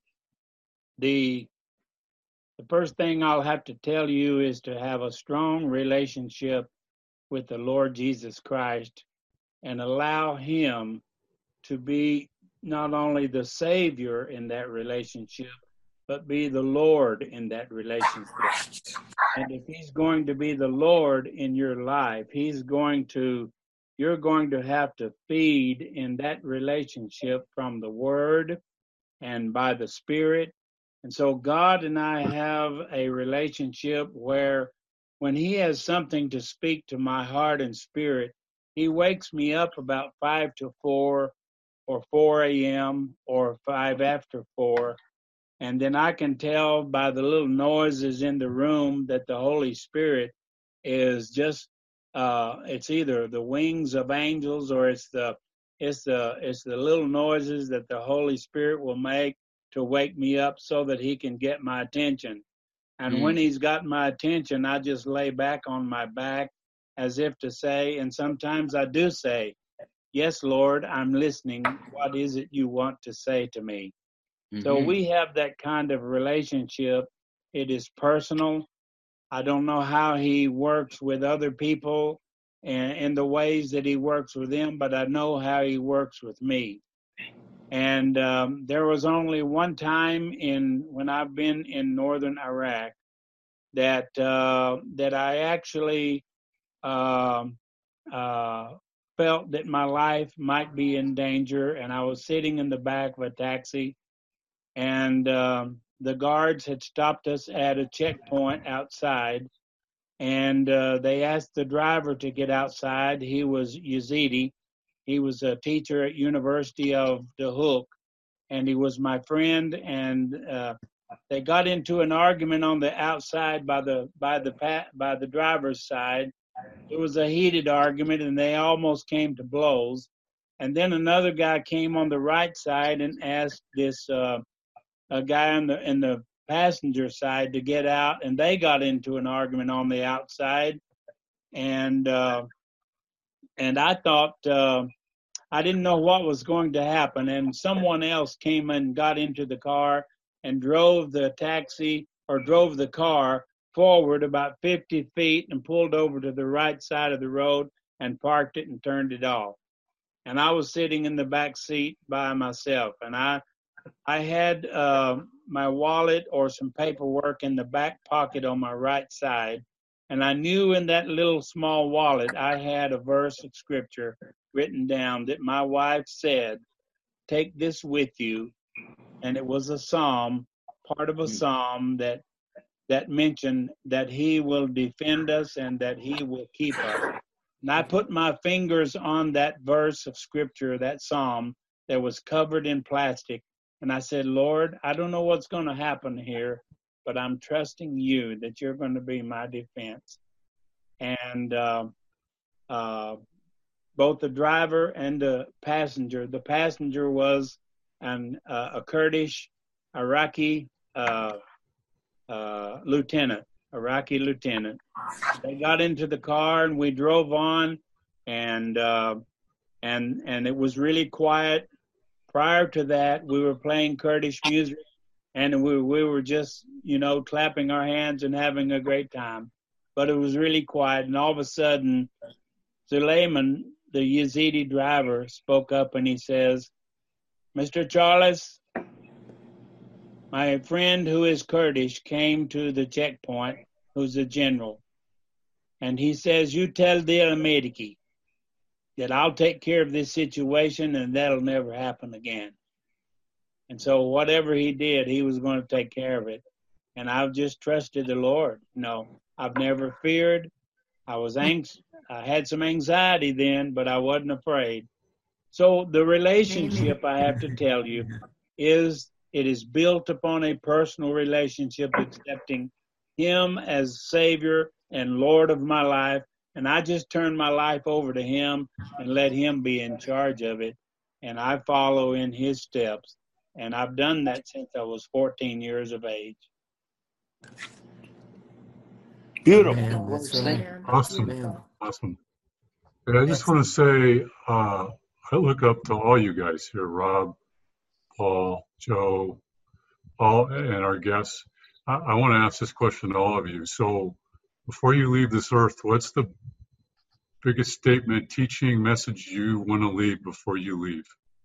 The, the first thing I'll have to tell you is to have a strong relationship with the Lord Jesus Christ and allow him to be not only the Savior in that relationship, but be the Lord in that relationship. And if he's going to be the Lord in your life, he's going to You're going to have to feed in that relationship from the Word and by the Spirit. And so God and I have a relationship where when he has something to speak to my heart and spirit, he wakes me up about five to four or four a.m. or five after four. And then I can tell by the little noises in the room that the Holy Spirit is just uh, it's either the wings of angels or it's the it's the it's the little noises that the Holy Spirit will make to wake me up so that he can get my attention. And mm. when he's got my attention, I just lay back on my back as if to say, and sometimes I do say, yes, Lord, I'm listening. What is it you want to say to me? Mm-hmm. So we have that kind of relationship. It is personal. I don't know how he works with other people and in the ways that he works with them, but I know how he works with me. And um, there was only one time in when I've been in northern Iraq that uh, that I actually uh, uh, felt that my life might be in danger, and I was sitting in the back of a taxi, and um, the guards had stopped us at a checkpoint outside, and uh, they asked the driver to get outside. He was Yazidi. He was a teacher at University of Duhok, and he was my friend. And uh, they got into an argument on the outside by the by the by the driver's side. It was a heated argument, and they almost came to blows. And then another guy came on the right side and asked this uh, a guy on the in the passenger side to get out, and they got into an argument on the outside. And uh, and I thought uh, I didn't know what was going to happen. And someone else came and got into the car and drove the taxi or drove the car forward about fifty feet and pulled over to the right side of the road and parked it and turned it off. And I was sitting in the back seat by myself, and I I had uh, my wallet or some paperwork in the back pocket on my right side, and I knew in that little small wallet I had a verse of scripture written down that my wife said, take this with you. And it was a psalm, part of a psalm that that mentioned that he will defend us and that he will keep us. And I put my fingers on that verse of scripture, that psalm that was covered in plastic. And I said, Lord, I don't know what's going to happen here, but I'm trusting you that you're going to be my defense. And uh, uh, both the driver and the passenger, the passenger was an, uh, a Kurdish Iraqi uh, uh, lieutenant, Iraqi lieutenant. They got into the car and we drove on, and uh, and and it was really quiet. Prior to that, we were playing Kurdish music, and we we were just, you know, clapping our hands and having a great time. But it was really quiet, and all of a sudden, Suleiman, the Yazidi driver, spoke up and he says, Mister Charles, my friend who is Kurdish came to the checkpoint, who's a general, and he says, you tell the Al-Mediki that I'll take care of this situation and that'll never happen again. And so whatever he did, he was going to take care of it. And I've just trusted the Lord. You know, I've never feared. I was anxious. I had some anxiety then, but I wasn't afraid. So the relationship, I have to tell you, is it is built upon a personal relationship, accepting him as Savior and Lord of my life. And I just turn my life over to him and let him be in charge of it. And I follow in his steps. And I've done that since I was fourteen years of age. Beautiful. Man, right. Awesome. Man. Awesome. And I just want to say, uh, I look up to all you guys here, Rob, Paul, Joe, all, and our guests. I, I want to ask this question to all of you. So before you leave this earth, what's the biggest statement, teaching, message you want to leave before you leave?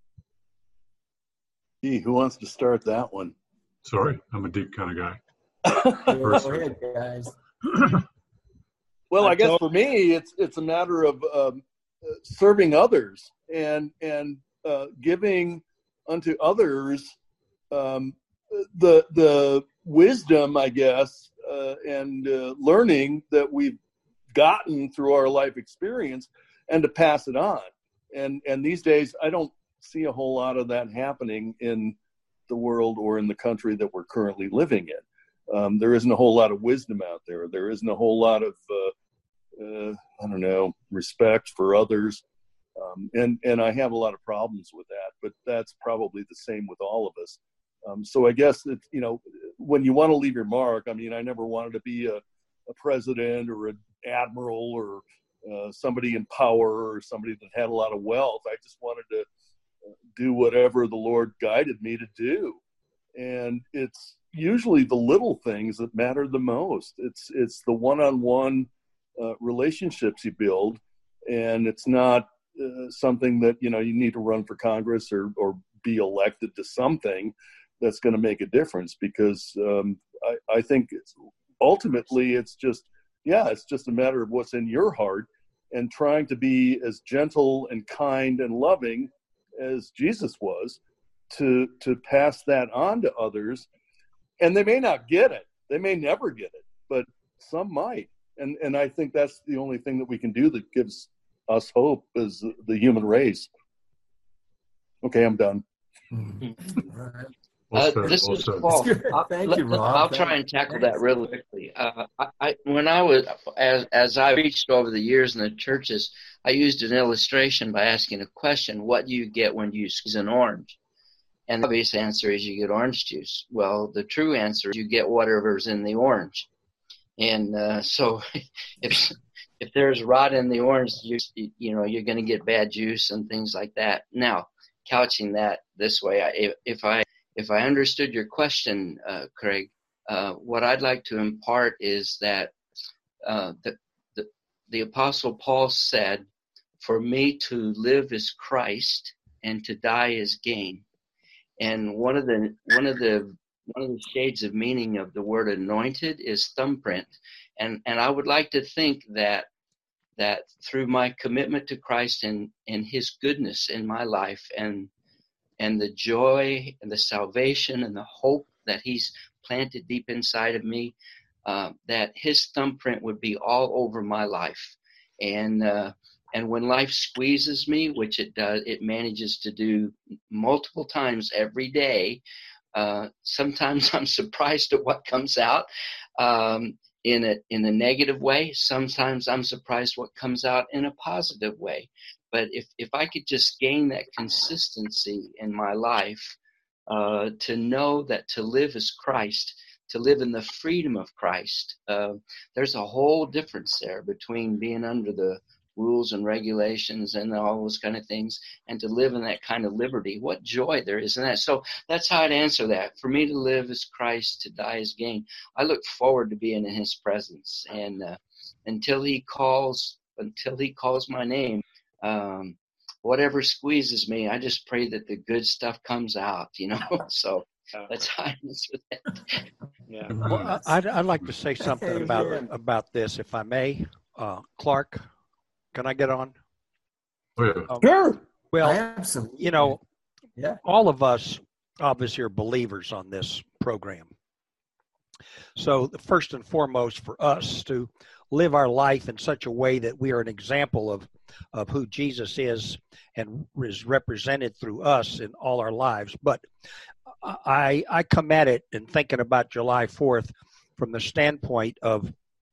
Gee, who wants to start that one? Sorry, I'm a deep kind of guy. Go ahead, guys. Well, I guess for me, it's it's a matter of um, serving others and and uh, giving unto others um, the the wisdom, I guess, uh, and uh, learning that we've gotten through our life experience, and to pass it on. And and these days, I don't see a whole lot of that happening in the world or in the country that we're currently living in. Um, there isn't a whole lot of wisdom out there. There isn't a whole lot of uh, uh, I don't know, respect for others. Um, and, and I have a lot of problems with that, but that's probably the same with all of us. Um, so I guess that, you know, when you want to leave your mark, I mean, I never wanted to be a, a president or an admiral or uh, somebody in power or somebody that had a lot of wealth. I just wanted to do whatever the Lord guided me to do. And it's usually the little things that matter the most. It's, it's the one-on-one uh, relationships you build. And it's not uh, something that, you know, you need to run for Congress or, or be elected to something that's going to make a difference, because um, I, I think it's, ultimately it's just, yeah, it's just a matter of what's in your heart and trying to be as gentle and kind and loving as Jesus was, to to pass that on to others. And they may not get it. They may never get it, but some might. And and I think that's the only thing that we can do that gives us hope as the human race. Okay, I'm done. Uh, this is Paul. Thank you, Rob. I'll try and tackle that really quickly. Uh, I, I, when I was, as as I reached over the years in the churches, I used an illustration by asking a question: what do you get when you squeeze an orange? And the obvious answer is you get orange juice. Well, the true answer is you get whatever's in the orange. And uh, so, if if there's rot in the orange juice, you, you know you're going to get bad juice and things like that. Now, couching that this way, I, if, if I If I understood your question, uh, Craig, uh, what I'd like to impart is that uh, the, the the Apostle Paul said, "For me to live is Christ, and to die is gain." And one of the one of the one of the shades of meaning of the word anointed is thumbprint, and and I would like to think that that through my commitment to Christ and and His goodness in my life, and and the joy and the salvation and the hope that He's planted deep inside of me, uh, that His thumbprint would be all over my life. And uh, and when life squeezes me, which it does, it manages to do multiple times every day. Uh, sometimes I'm surprised at what comes out um, in a in a negative way. Sometimes I'm surprised what comes out in a positive way. But if, if I could just gain that consistency in my life, uh, to know that to live is Christ, to live in the freedom of Christ, uh, there's a whole difference there between being under the rules and regulations and all those kind of things, and to live in that kind of liberty. What joy there is in that. So that's how I'd answer that. For me to live is Christ, to die is gain. I look forward to being in His presence, and uh, until He calls, until He calls my name. Um, whatever squeezes me, I just pray that the good stuff comes out, you know. So that's how I answer that. Yeah. Well, I'd, I'd like to say something about about this, if I may. Uh, Clark, can I get on? Oh, yeah. Um, Sure. Well, Absolutely. you know, Yeah. all of us obviously are believers on this program. So the first and foremost for us to live our life in such a way that we are an example of, of who Jesus is and is represented through us in all our lives. But I, I come at it in thinking about July fourth from the standpoint of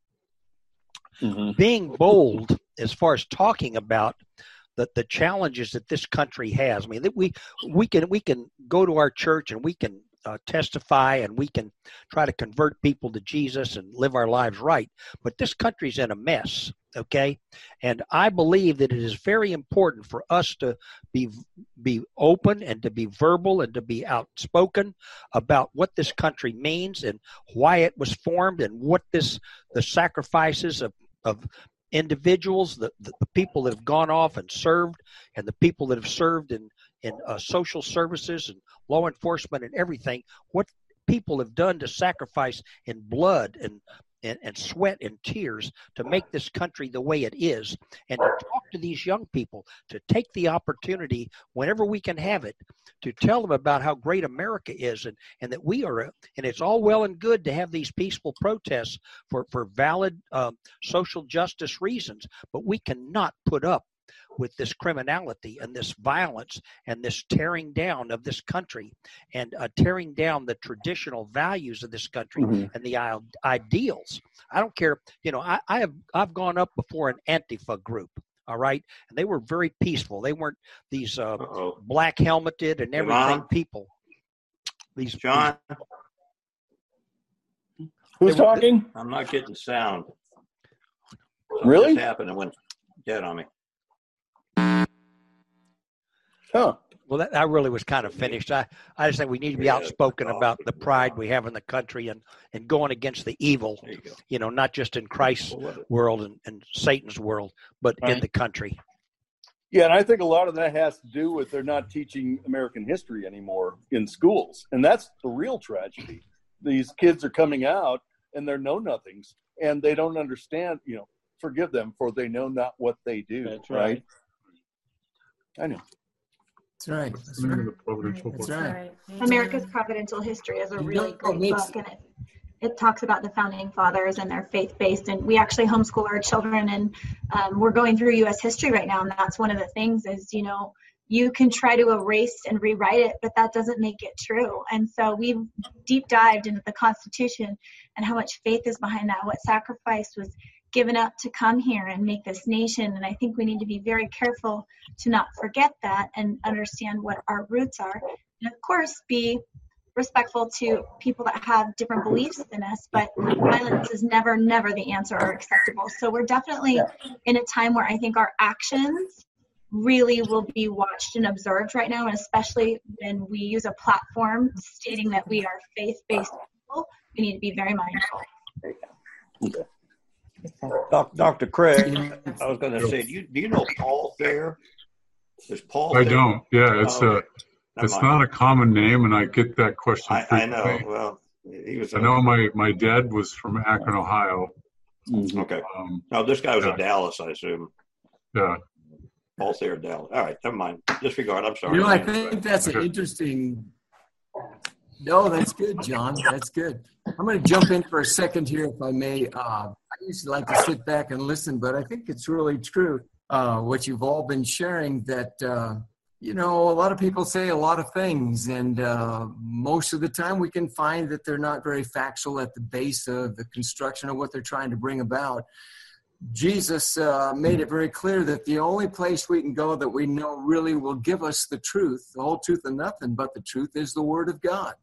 mm-hmm. being bold as far as talking about the, the challenges that this country has. I mean, that we we can we can go to our church and we can Uh, testify and we can try to convert people to Jesus and live our lives right. But this country's in a mess, okay? And I believe that it is very important for us to be be open and to be verbal and to be outspoken about what this country means and why it was formed and what this the sacrifices of, of individuals, the, the, the people that have gone off and served, and the people that have served in in uh, social services and law enforcement and everything, what people have done to sacrifice in blood and, and, and sweat and tears to make this country the way it is, and to talk to these young people, to take the opportunity whenever we can have it, to tell them about how great America is, and, and that we are, a, and it's all well and good to have these peaceful protests for, for valid uh, social justice reasons, but we cannot put up with this criminality and this violence and this tearing down of this country and uh, tearing down the traditional values of this country mm-hmm. and the ideals. I don't care. You know, I, I have I've gone up before an Antifa group. All right. And they were very peaceful. They weren't these uh, black helmeted and everything John? people. These John. These, Who's talking? I'm not getting sound. Something really? Just happened and went dead on me. Huh. Well, that, that really was kind of finished. I, I just think we need to be outspoken about the pride we have in the country and, and going against the evil, you, you know, not just in Christ's world and, and Satan's world, but right. in the country. Yeah, and I think a lot of that has to do with they're not teaching American history anymore in schools. And that's the real tragedy. These kids are coming out and they're know-nothings, and they don't understand, you know, forgive them, for they know not what they do. That's right. right? I know. That's right. That's right. That's right. America's Providential History is a really great book, and it, it talks about the founding fathers and their faith-based. And we actually homeschool our children, and um, we're going through U S history right now. And that's one of the things is, you know, you can try to erase and rewrite it, but that doesn't make it true. And so we've deep dived into the Constitution and how much faith is behind that, what sacrifice was given up to come here and make this nation. And I think we need to be very careful to not forget that and understand what our roots are. And of course, be respectful to people that have different beliefs than us, but violence is never, never the answer or acceptable. So we're definitely in a time where I think our actions really will be watched and observed right now, and especially when we use a platform stating that we are faith-based people, we need to be very mindful. Okay. Doctor Craig, I was going to say, do you, do you know Paul Thayer? Is Paul I Thayer? don't. Yeah, it's oh, a it's not a common name, and I get that question. I, I know. Well, he was. I know my, my dad was from Akron, Ohio. Mm-hmm. Okay. Um, no, this guy was yeah. in Dallas, I assume. Yeah. Paul Thayer, Dallas. All right, never mind. Disregard. I'm sorry. You know, I think that's an interesting. No, that's good, John. That's good. I'm going to jump in for a second here, if I may. Uh, I used to like to sit back and listen, but I think it's really true, uh, what you've all been sharing, that, uh, you know, a lot of people say a lot of things, and uh, most of the time we can find that they're not very factual at the base of the construction of what they're trying to bring about. Jesus uh, made it very clear that the only place we can go that we know really will give us the truth, the whole truth and nothing but the truth, is the Word of God.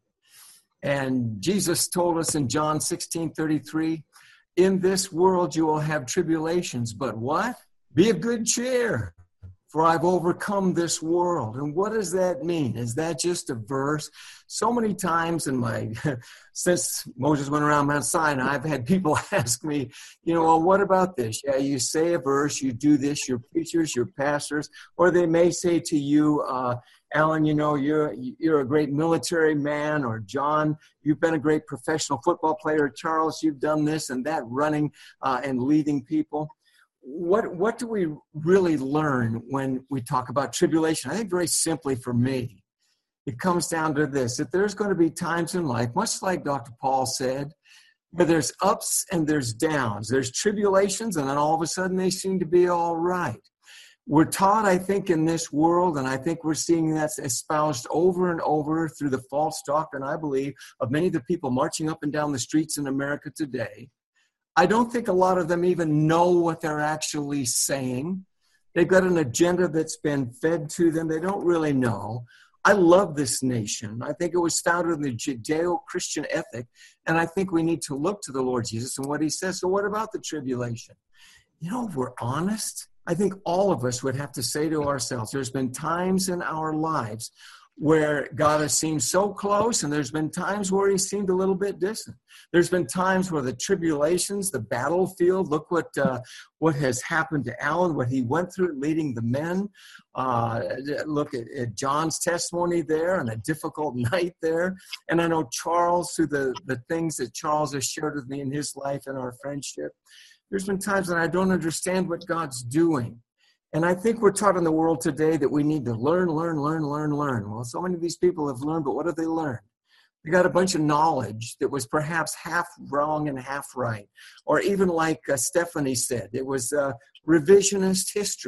And Jesus told us in John sixteen thirty-three, in this world you will have tribulations, but what? Be of good cheer, for I've overcome this world. And what does that mean? Is that just a verse? So many times in my, since Moses went around Mount Sinai, I've had people ask me, you know, well, what about this? Yeah, you say a verse, you do this, your preachers, your pastors, or they may say to you, uh, Alan, you know, you're you're a great military man, or John, you've been a great professional football player. Charles, you've done this and that, running uh, and leading people. What what do we really learn when we talk about tribulation? I think very simply for me, it comes down to this, that there's going to be times in life, much like Doctor Paul said, where there's ups and there's downs. There's tribulations, and then all of a sudden they seem to be all right. We're taught, I think, in this world, and I think we're seeing that espoused over and over through the false doctrine, I believe, of many of the people marching up and down the streets in America today. I don't think a lot of them even know what they're actually saying. They've got an agenda that's been fed to them. They don't really know. I love this nation. I think it was founded in the Judeo-Christian ethic, and I think we need to look to the Lord Jesus and what he says. So what about the tribulation? You know, if we're honest, I think all of us would have to say to ourselves, there's been times in our lives where God has seemed so close, and there's been times where he seemed a little bit distant. There's been times where the tribulations, the battlefield, look what uh, what has happened to Alan, what he went through leading the men. Uh, look at, at John's testimony there, and a difficult night there. And I know Charles, through the, the things that Charles has shared with me in his life and our friendship. There's been times when I don't understand what God's doing. And I think we're taught in the world today that we need to learn, learn, learn, learn, learn. Well, so many of these people have learned, but what have they learned? They got a bunch of knowledge that was perhaps half wrong and half right. Or even like uh, Stephanie said, it was uh, revisionist history.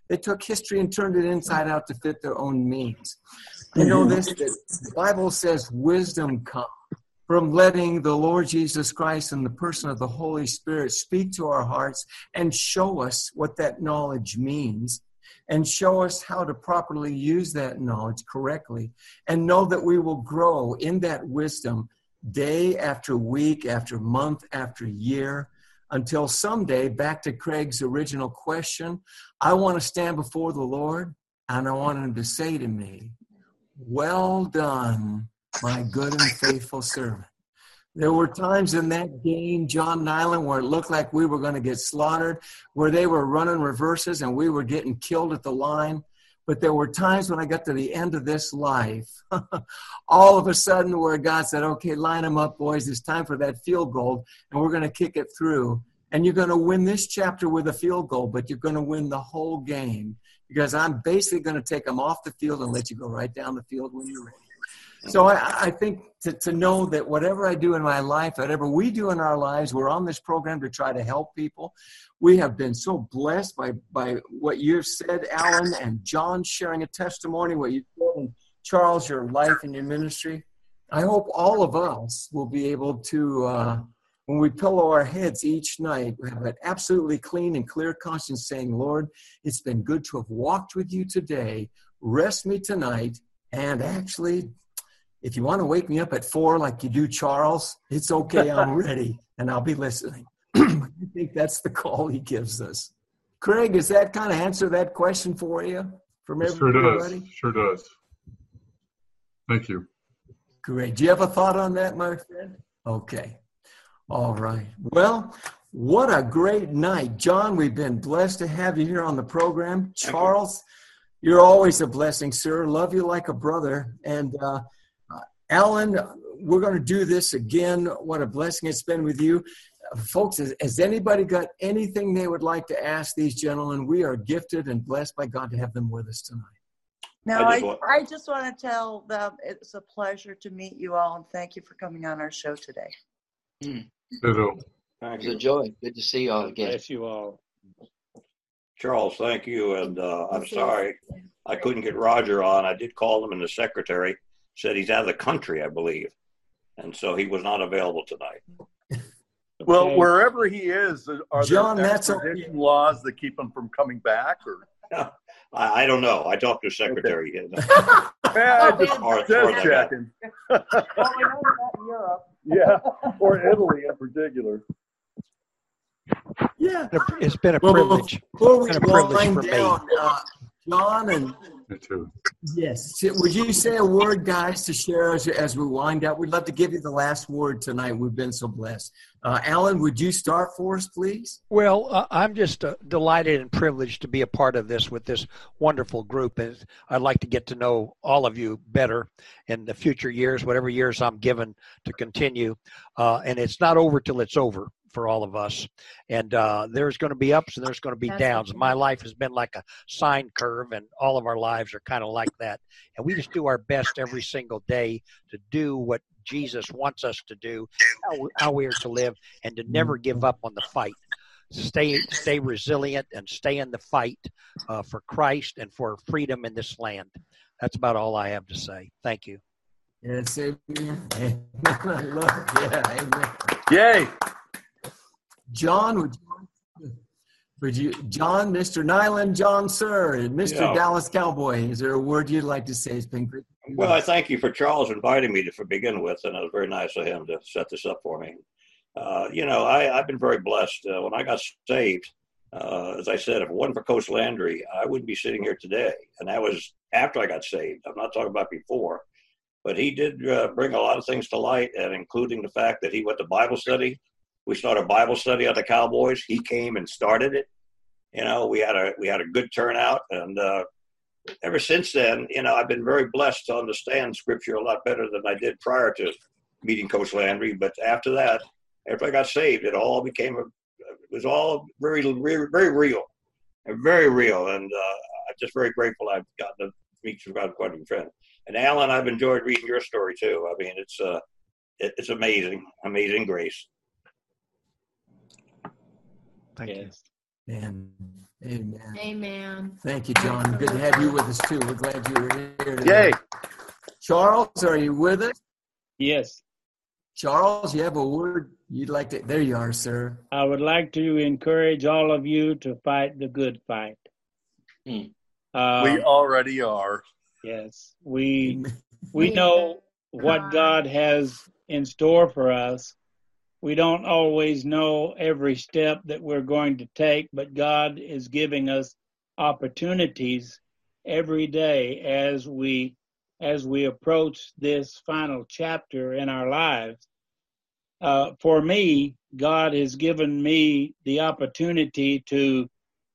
They took history and turned it inside out to fit their own means. I know this, that the Bible says wisdom comes from letting the Lord Jesus Christ and the person of the Holy Spirit speak to our hearts and show us what that knowledge means and show us how to properly use that knowledge correctly and know that we will grow in that wisdom day after week, after month, after year, until someday, back to Craig's original question, I want to stand before the Lord and I want him to say to me, well done, my good and faithful servant. There were times in that game, John Nyland, where it looked like we were going to get slaughtered, where they were running reverses and we were getting killed at the line. But there were times when I got to the end of this life, all of a sudden where God said, okay, line them up, boys. It's time for that field goal, and we're going to kick it through. And you're going to win this chapter with a field goal, but you're going to win the whole game because I'm basically going to take them off the field and let you go right down the field when you're ready. So I, I think to, to know that whatever I do in my life, whatever we do in our lives, we're on this program to try to help people. We have been so blessed by, by what you've said, Alan, and John sharing a testimony, what you said, and Charles, your life and your ministry. I hope all of us will be able to, uh, when we pillow our heads each night, we have an absolutely clean and clear conscience saying, Lord, it's been good to have walked with you today. Rest me tonight. And actually, if you want to wake me up at four like you do Charles, it's okay. I'm ready, and I'll be listening. I think that's the call he gives us. Craig, does that kind of answer that question for you? From It sure everybody? does. Sure does. Thank you. Great. Do you have a thought on that, my friend? Okay. All right. Well, what a great night. John, we've been blessed to have you here on the program. Charles, you. You're always a blessing, sir. Love you like a brother. And uh, Alan, we're going to do this again. What a blessing it's been with you. Folks, has, has anybody got anything they would like to ask these gentlemen? We are gifted and blessed by God to have them with us tonight. No, I I just just, want- I just want to tell them it's a pleasure to meet you all, and thank you for coming on our show today. Mm. Ditto. Thank It's a you. joy. Good to see you all again. Bless you all. Charles, thank you. And uh, I'm sorry I couldn't get Roger on. I did call him, and the secretary said he's out of the country, I believe. And so he was not available tonight. Well, Okay. wherever he is, are John, there that's extradition laws that keep him from coming back? Or I, I don't know. I talked to the secretary. yeah, Oh, just, man. Or- just or that guy. checking. Well, we know about Europe. Yeah, or Italy in particular. Yeah. It's been a Well, privilege. before we It's been a privilege wind for me. down, uh, John and Me too. yes, would you say a word, guys, to share as, as we wind up? We'd love to give you the last word tonight. We've been so blessed. Uh, Alan, would you start for us, please? Well, uh, I'm just uh, delighted and privileged to be a part of this with this wonderful group. And I'd like to get to know all of you better in the future years, whatever years I'm given to continue. Uh, and it's not over till it's over for all of us. And uh, there's going to be ups and there's going to be That's downs. okay. My life has been like a sine curve, and all of our lives are kind of like that. And we just do our best every single day to do what Jesus wants us to do, how, how we are to live, and to never give up on the fight. Stay, stay resilient and stay in the fight uh, for Christ and for freedom in this land. That's about all I have to say. Thank you. Yes, amen. Amen. I love it. Yeah, amen. Yay! John, would you, would you, John, Mister Nyland, John, sir, and Mister Yeah. Dallas Cowboy, is there a word you'd like to say? It's been great. Well, I thank you for Charles inviting me to for begin with, and it was very nice of him to set this up for me. Uh, you know, I, I've been very blessed. Uh, when I got saved, uh, as I said, if it wasn't for Coach Landry, I wouldn't be sitting here today. And that was after I got saved. I'm not talking about before. But he did uh, bring a lot of things to light, and including the fact that he went to Bible study. We started Bible study at the Cowboys. He came and started it. You know, we had a we had a good turnout, and uh, ever since then, you know, I've been very blessed to understand Scripture a lot better than I did prior to meeting Coach Landry. But after that, after I got saved, it all became a, it was all very, very, very real, and very real. And uh, I'm just very grateful I've gotten to meet you, quite a friend. And Alan, I've enjoyed reading your story too. I mean, it's uh, it, it's amazing, amazing grace. Thank Yes. And Amen. Amen. Thank you, John. Good to have you with us, too. We're glad you were here today. Yay. Charles, are you with us? Yes. Charles, you have a word you'd like to... There you are, sir. I would like to encourage all of you to fight the good fight. Hmm. Um, We already are. Yes. We we know what God has in store for us. We don't always know every step that we're going to take, but God is giving us opportunities every day as we as we approach this final chapter in our lives. Uh, for me, God has given me the opportunity to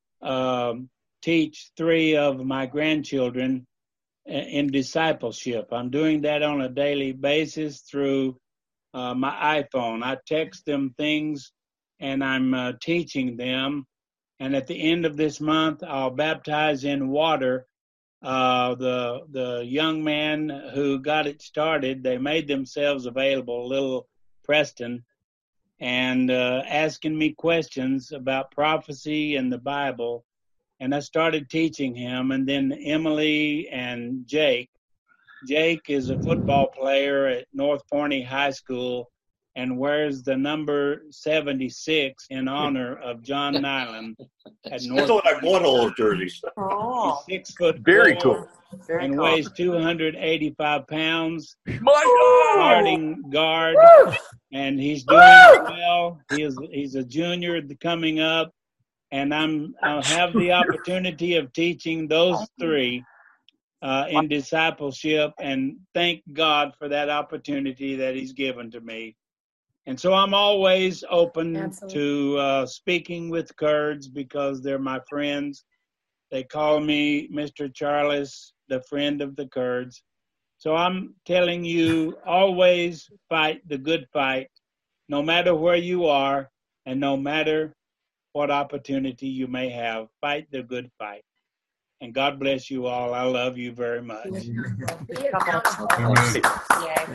um, teach three of my grandchildren in discipleship. I'm doing that on a daily basis through uh, my iPhone. I text them things and I'm uh, teaching them. And at the end of this month, I'll baptize in water uh, the the young man who got it started. They made themselves available, little Preston, and uh, asking me questions about prophecy and the Bible. And I started teaching him. And then Emily and Jake. Jake is a football player at North Forney High School and wears the number seventy-six in honor of John Nyland at North. That's what I bought all those jerseys. Oh, He's six foot Very four cool. very and cool. weighs two hundred eighty-five pounds. My Starting guard, and he's doing well. He is he's a junior coming up, and I'm I'll have the opportunity of teaching those three uh, in discipleship, and thank God for that opportunity that He's given to me. And so I'm always open Absolutely. to uh, speaking with Kurds because they're my friends. They call me Mister Charles, the friend of the Kurds. So I'm telling you, always fight the good fight, no matter where you are and no matter what opportunity you may have. Fight the good fight. And God bless you all. I love you very much. Be accountable. Yeah.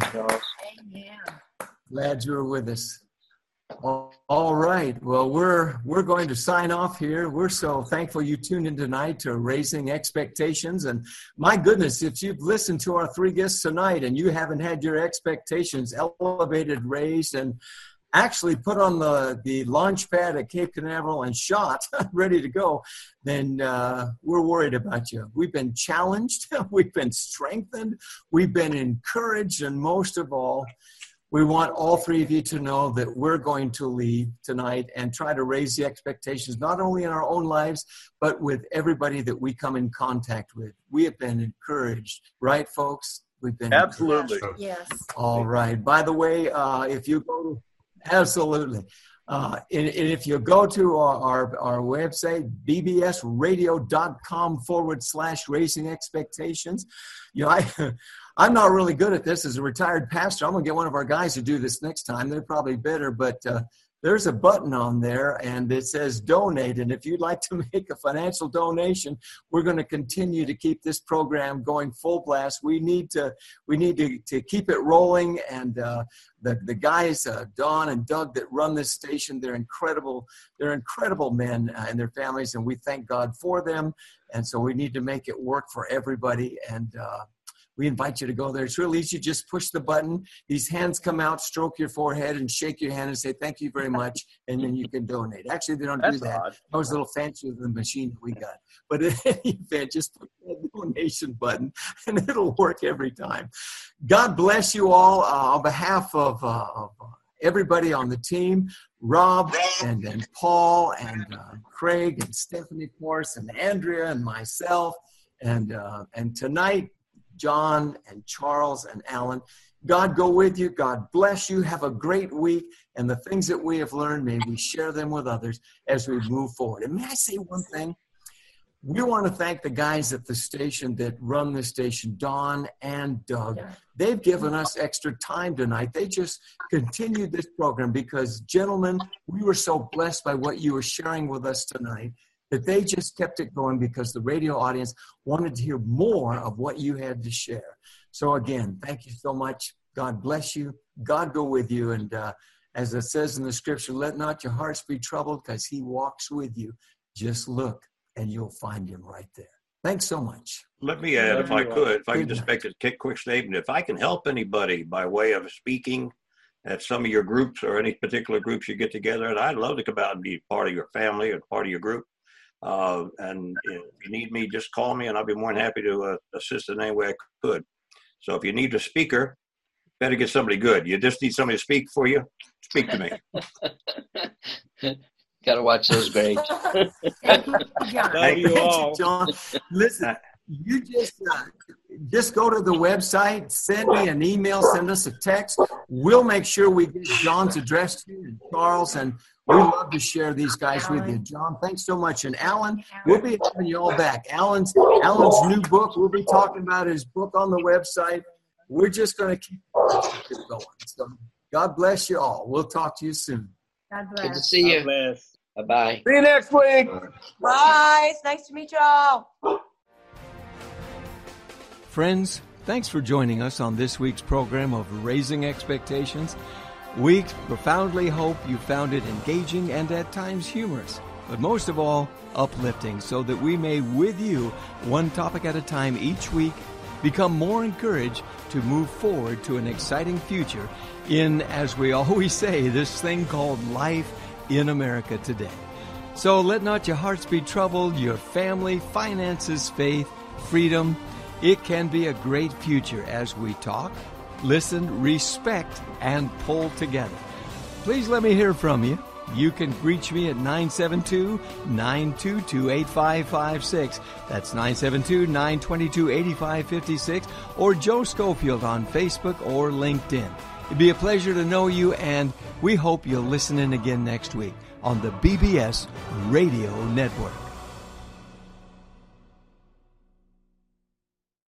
Amen. Glad you're with us. All, all right. Well, we're we're going to sign off here. We're so thankful you tuned in tonight to Raising Expectations. And my goodness, if you've listened to our three guests tonight and you haven't had your expectations elevated, raised, and actually put on the, the launch pad at Cape Canaveral and shot, ready to go, then uh, we're worried about you. We've been challenged. We've been strengthened. We've been encouraged. And most of all, we want all three of you to know that we're going to leave tonight and try to raise the expectations, not only in our own lives, but with everybody that we come in contact with. We have been encouraged, right, folks? We've been Absolutely. encouraged. Yes. All right. By the way, uh, if you go to, absolutely. Uh, and, and if you go to our, our, our website, bbsradio.com forward slash raising expectations, you know, I, I'm not really good at this as a retired pastor. I'm going to get one of our guys to do this next time. They're probably better, but uh, there's a button on there and it says donate. And if you'd like to make a financial donation, we're going to continue to keep this program going full blast. We need to, we need to, to keep it rolling. And uh, the, the guys, uh, Don and Doug that run this station, they're incredible. They're incredible men uh, and their families. And we thank God for them. And so we need to make it work for everybody. And, uh, we invite you to go there. It's real easy. Just push the button. These hands come out, stroke your forehead, and shake your hand and say, thank you very much, and then you can donate. Actually, they don't That's do that. odd. That was a little fancier than the machine that we got. But in any event, just push that donation button, and it'll work every time. God bless you all. Uh, on behalf of, uh, of everybody on the team, Rob and, and Paul and uh, Craig and Stephanie, of course, and Andrea and myself, and uh, and tonight, John and Charles and Alan. God go with you. God bless you. Have a great week. And the things that we have learned, may we share them with others as we move forward. And may I say one thing? We want to thank the guys at the station that run the station, Don and Doug. They've given us extra time tonight. They just continued this program because, gentlemen, we were so blessed by what you were sharing with us tonight that they just kept it going because the radio audience wanted to hear more of what you had to share. So again, thank you so much. God bless you. God go with you. And uh, as it says in the scripture, let not your hearts be troubled because he walks with you. Just look and you'll find him right there. Thanks so much. Let me add, if I could, if I could Good just make a quick, quick statement. If I can help anybody by way of speaking at some of your groups or any particular groups you get together, and I'd love to come out and be part of your family or part of your group. Uh, and if you need me, just call me and I'll be more than happy to uh, assist in any way I could. So if you need a speaker, better get somebody good. You just need somebody to speak for you, speak to me. Got to watch those grades. Thank Love you all. John. Listen, you just uh, just go to the website, send me an email, send us a text. We'll make sure we get John's address to you and Charles, and we love to share these guys with you. John, thanks so much. And Alan, we'll be having you all back. Alan's Alan's new book, we'll be talking about his book on the website. We're just going to keep going. So God bless you all. We'll talk to you soon. God bless. Good to see you. God bless. Bye-bye. See you next week. Bye. It's nice to meet you all. Friends, thanks for joining us on this week's program of Raising Expectations. We profoundly hope you found it engaging and at times humorous, but most of all, uplifting, so that we may, with you, one topic at a time each week, become more encouraged to move forward to an exciting future in, as we always say, this thing called life in America today. So let not your hearts be troubled, your family, finances, faith, freedom. It can be a great future as we talk, listen, respect, and pull together. Please let me hear from you. You can reach me at nine seven two, nine two two, eight five five six. That's nine seven two, nine two two, eight five five six, or Joe Schofield on Facebook or LinkedIn. It'd be a pleasure to know you, and we hope you'll listen in again next week on the B B S Radio Network.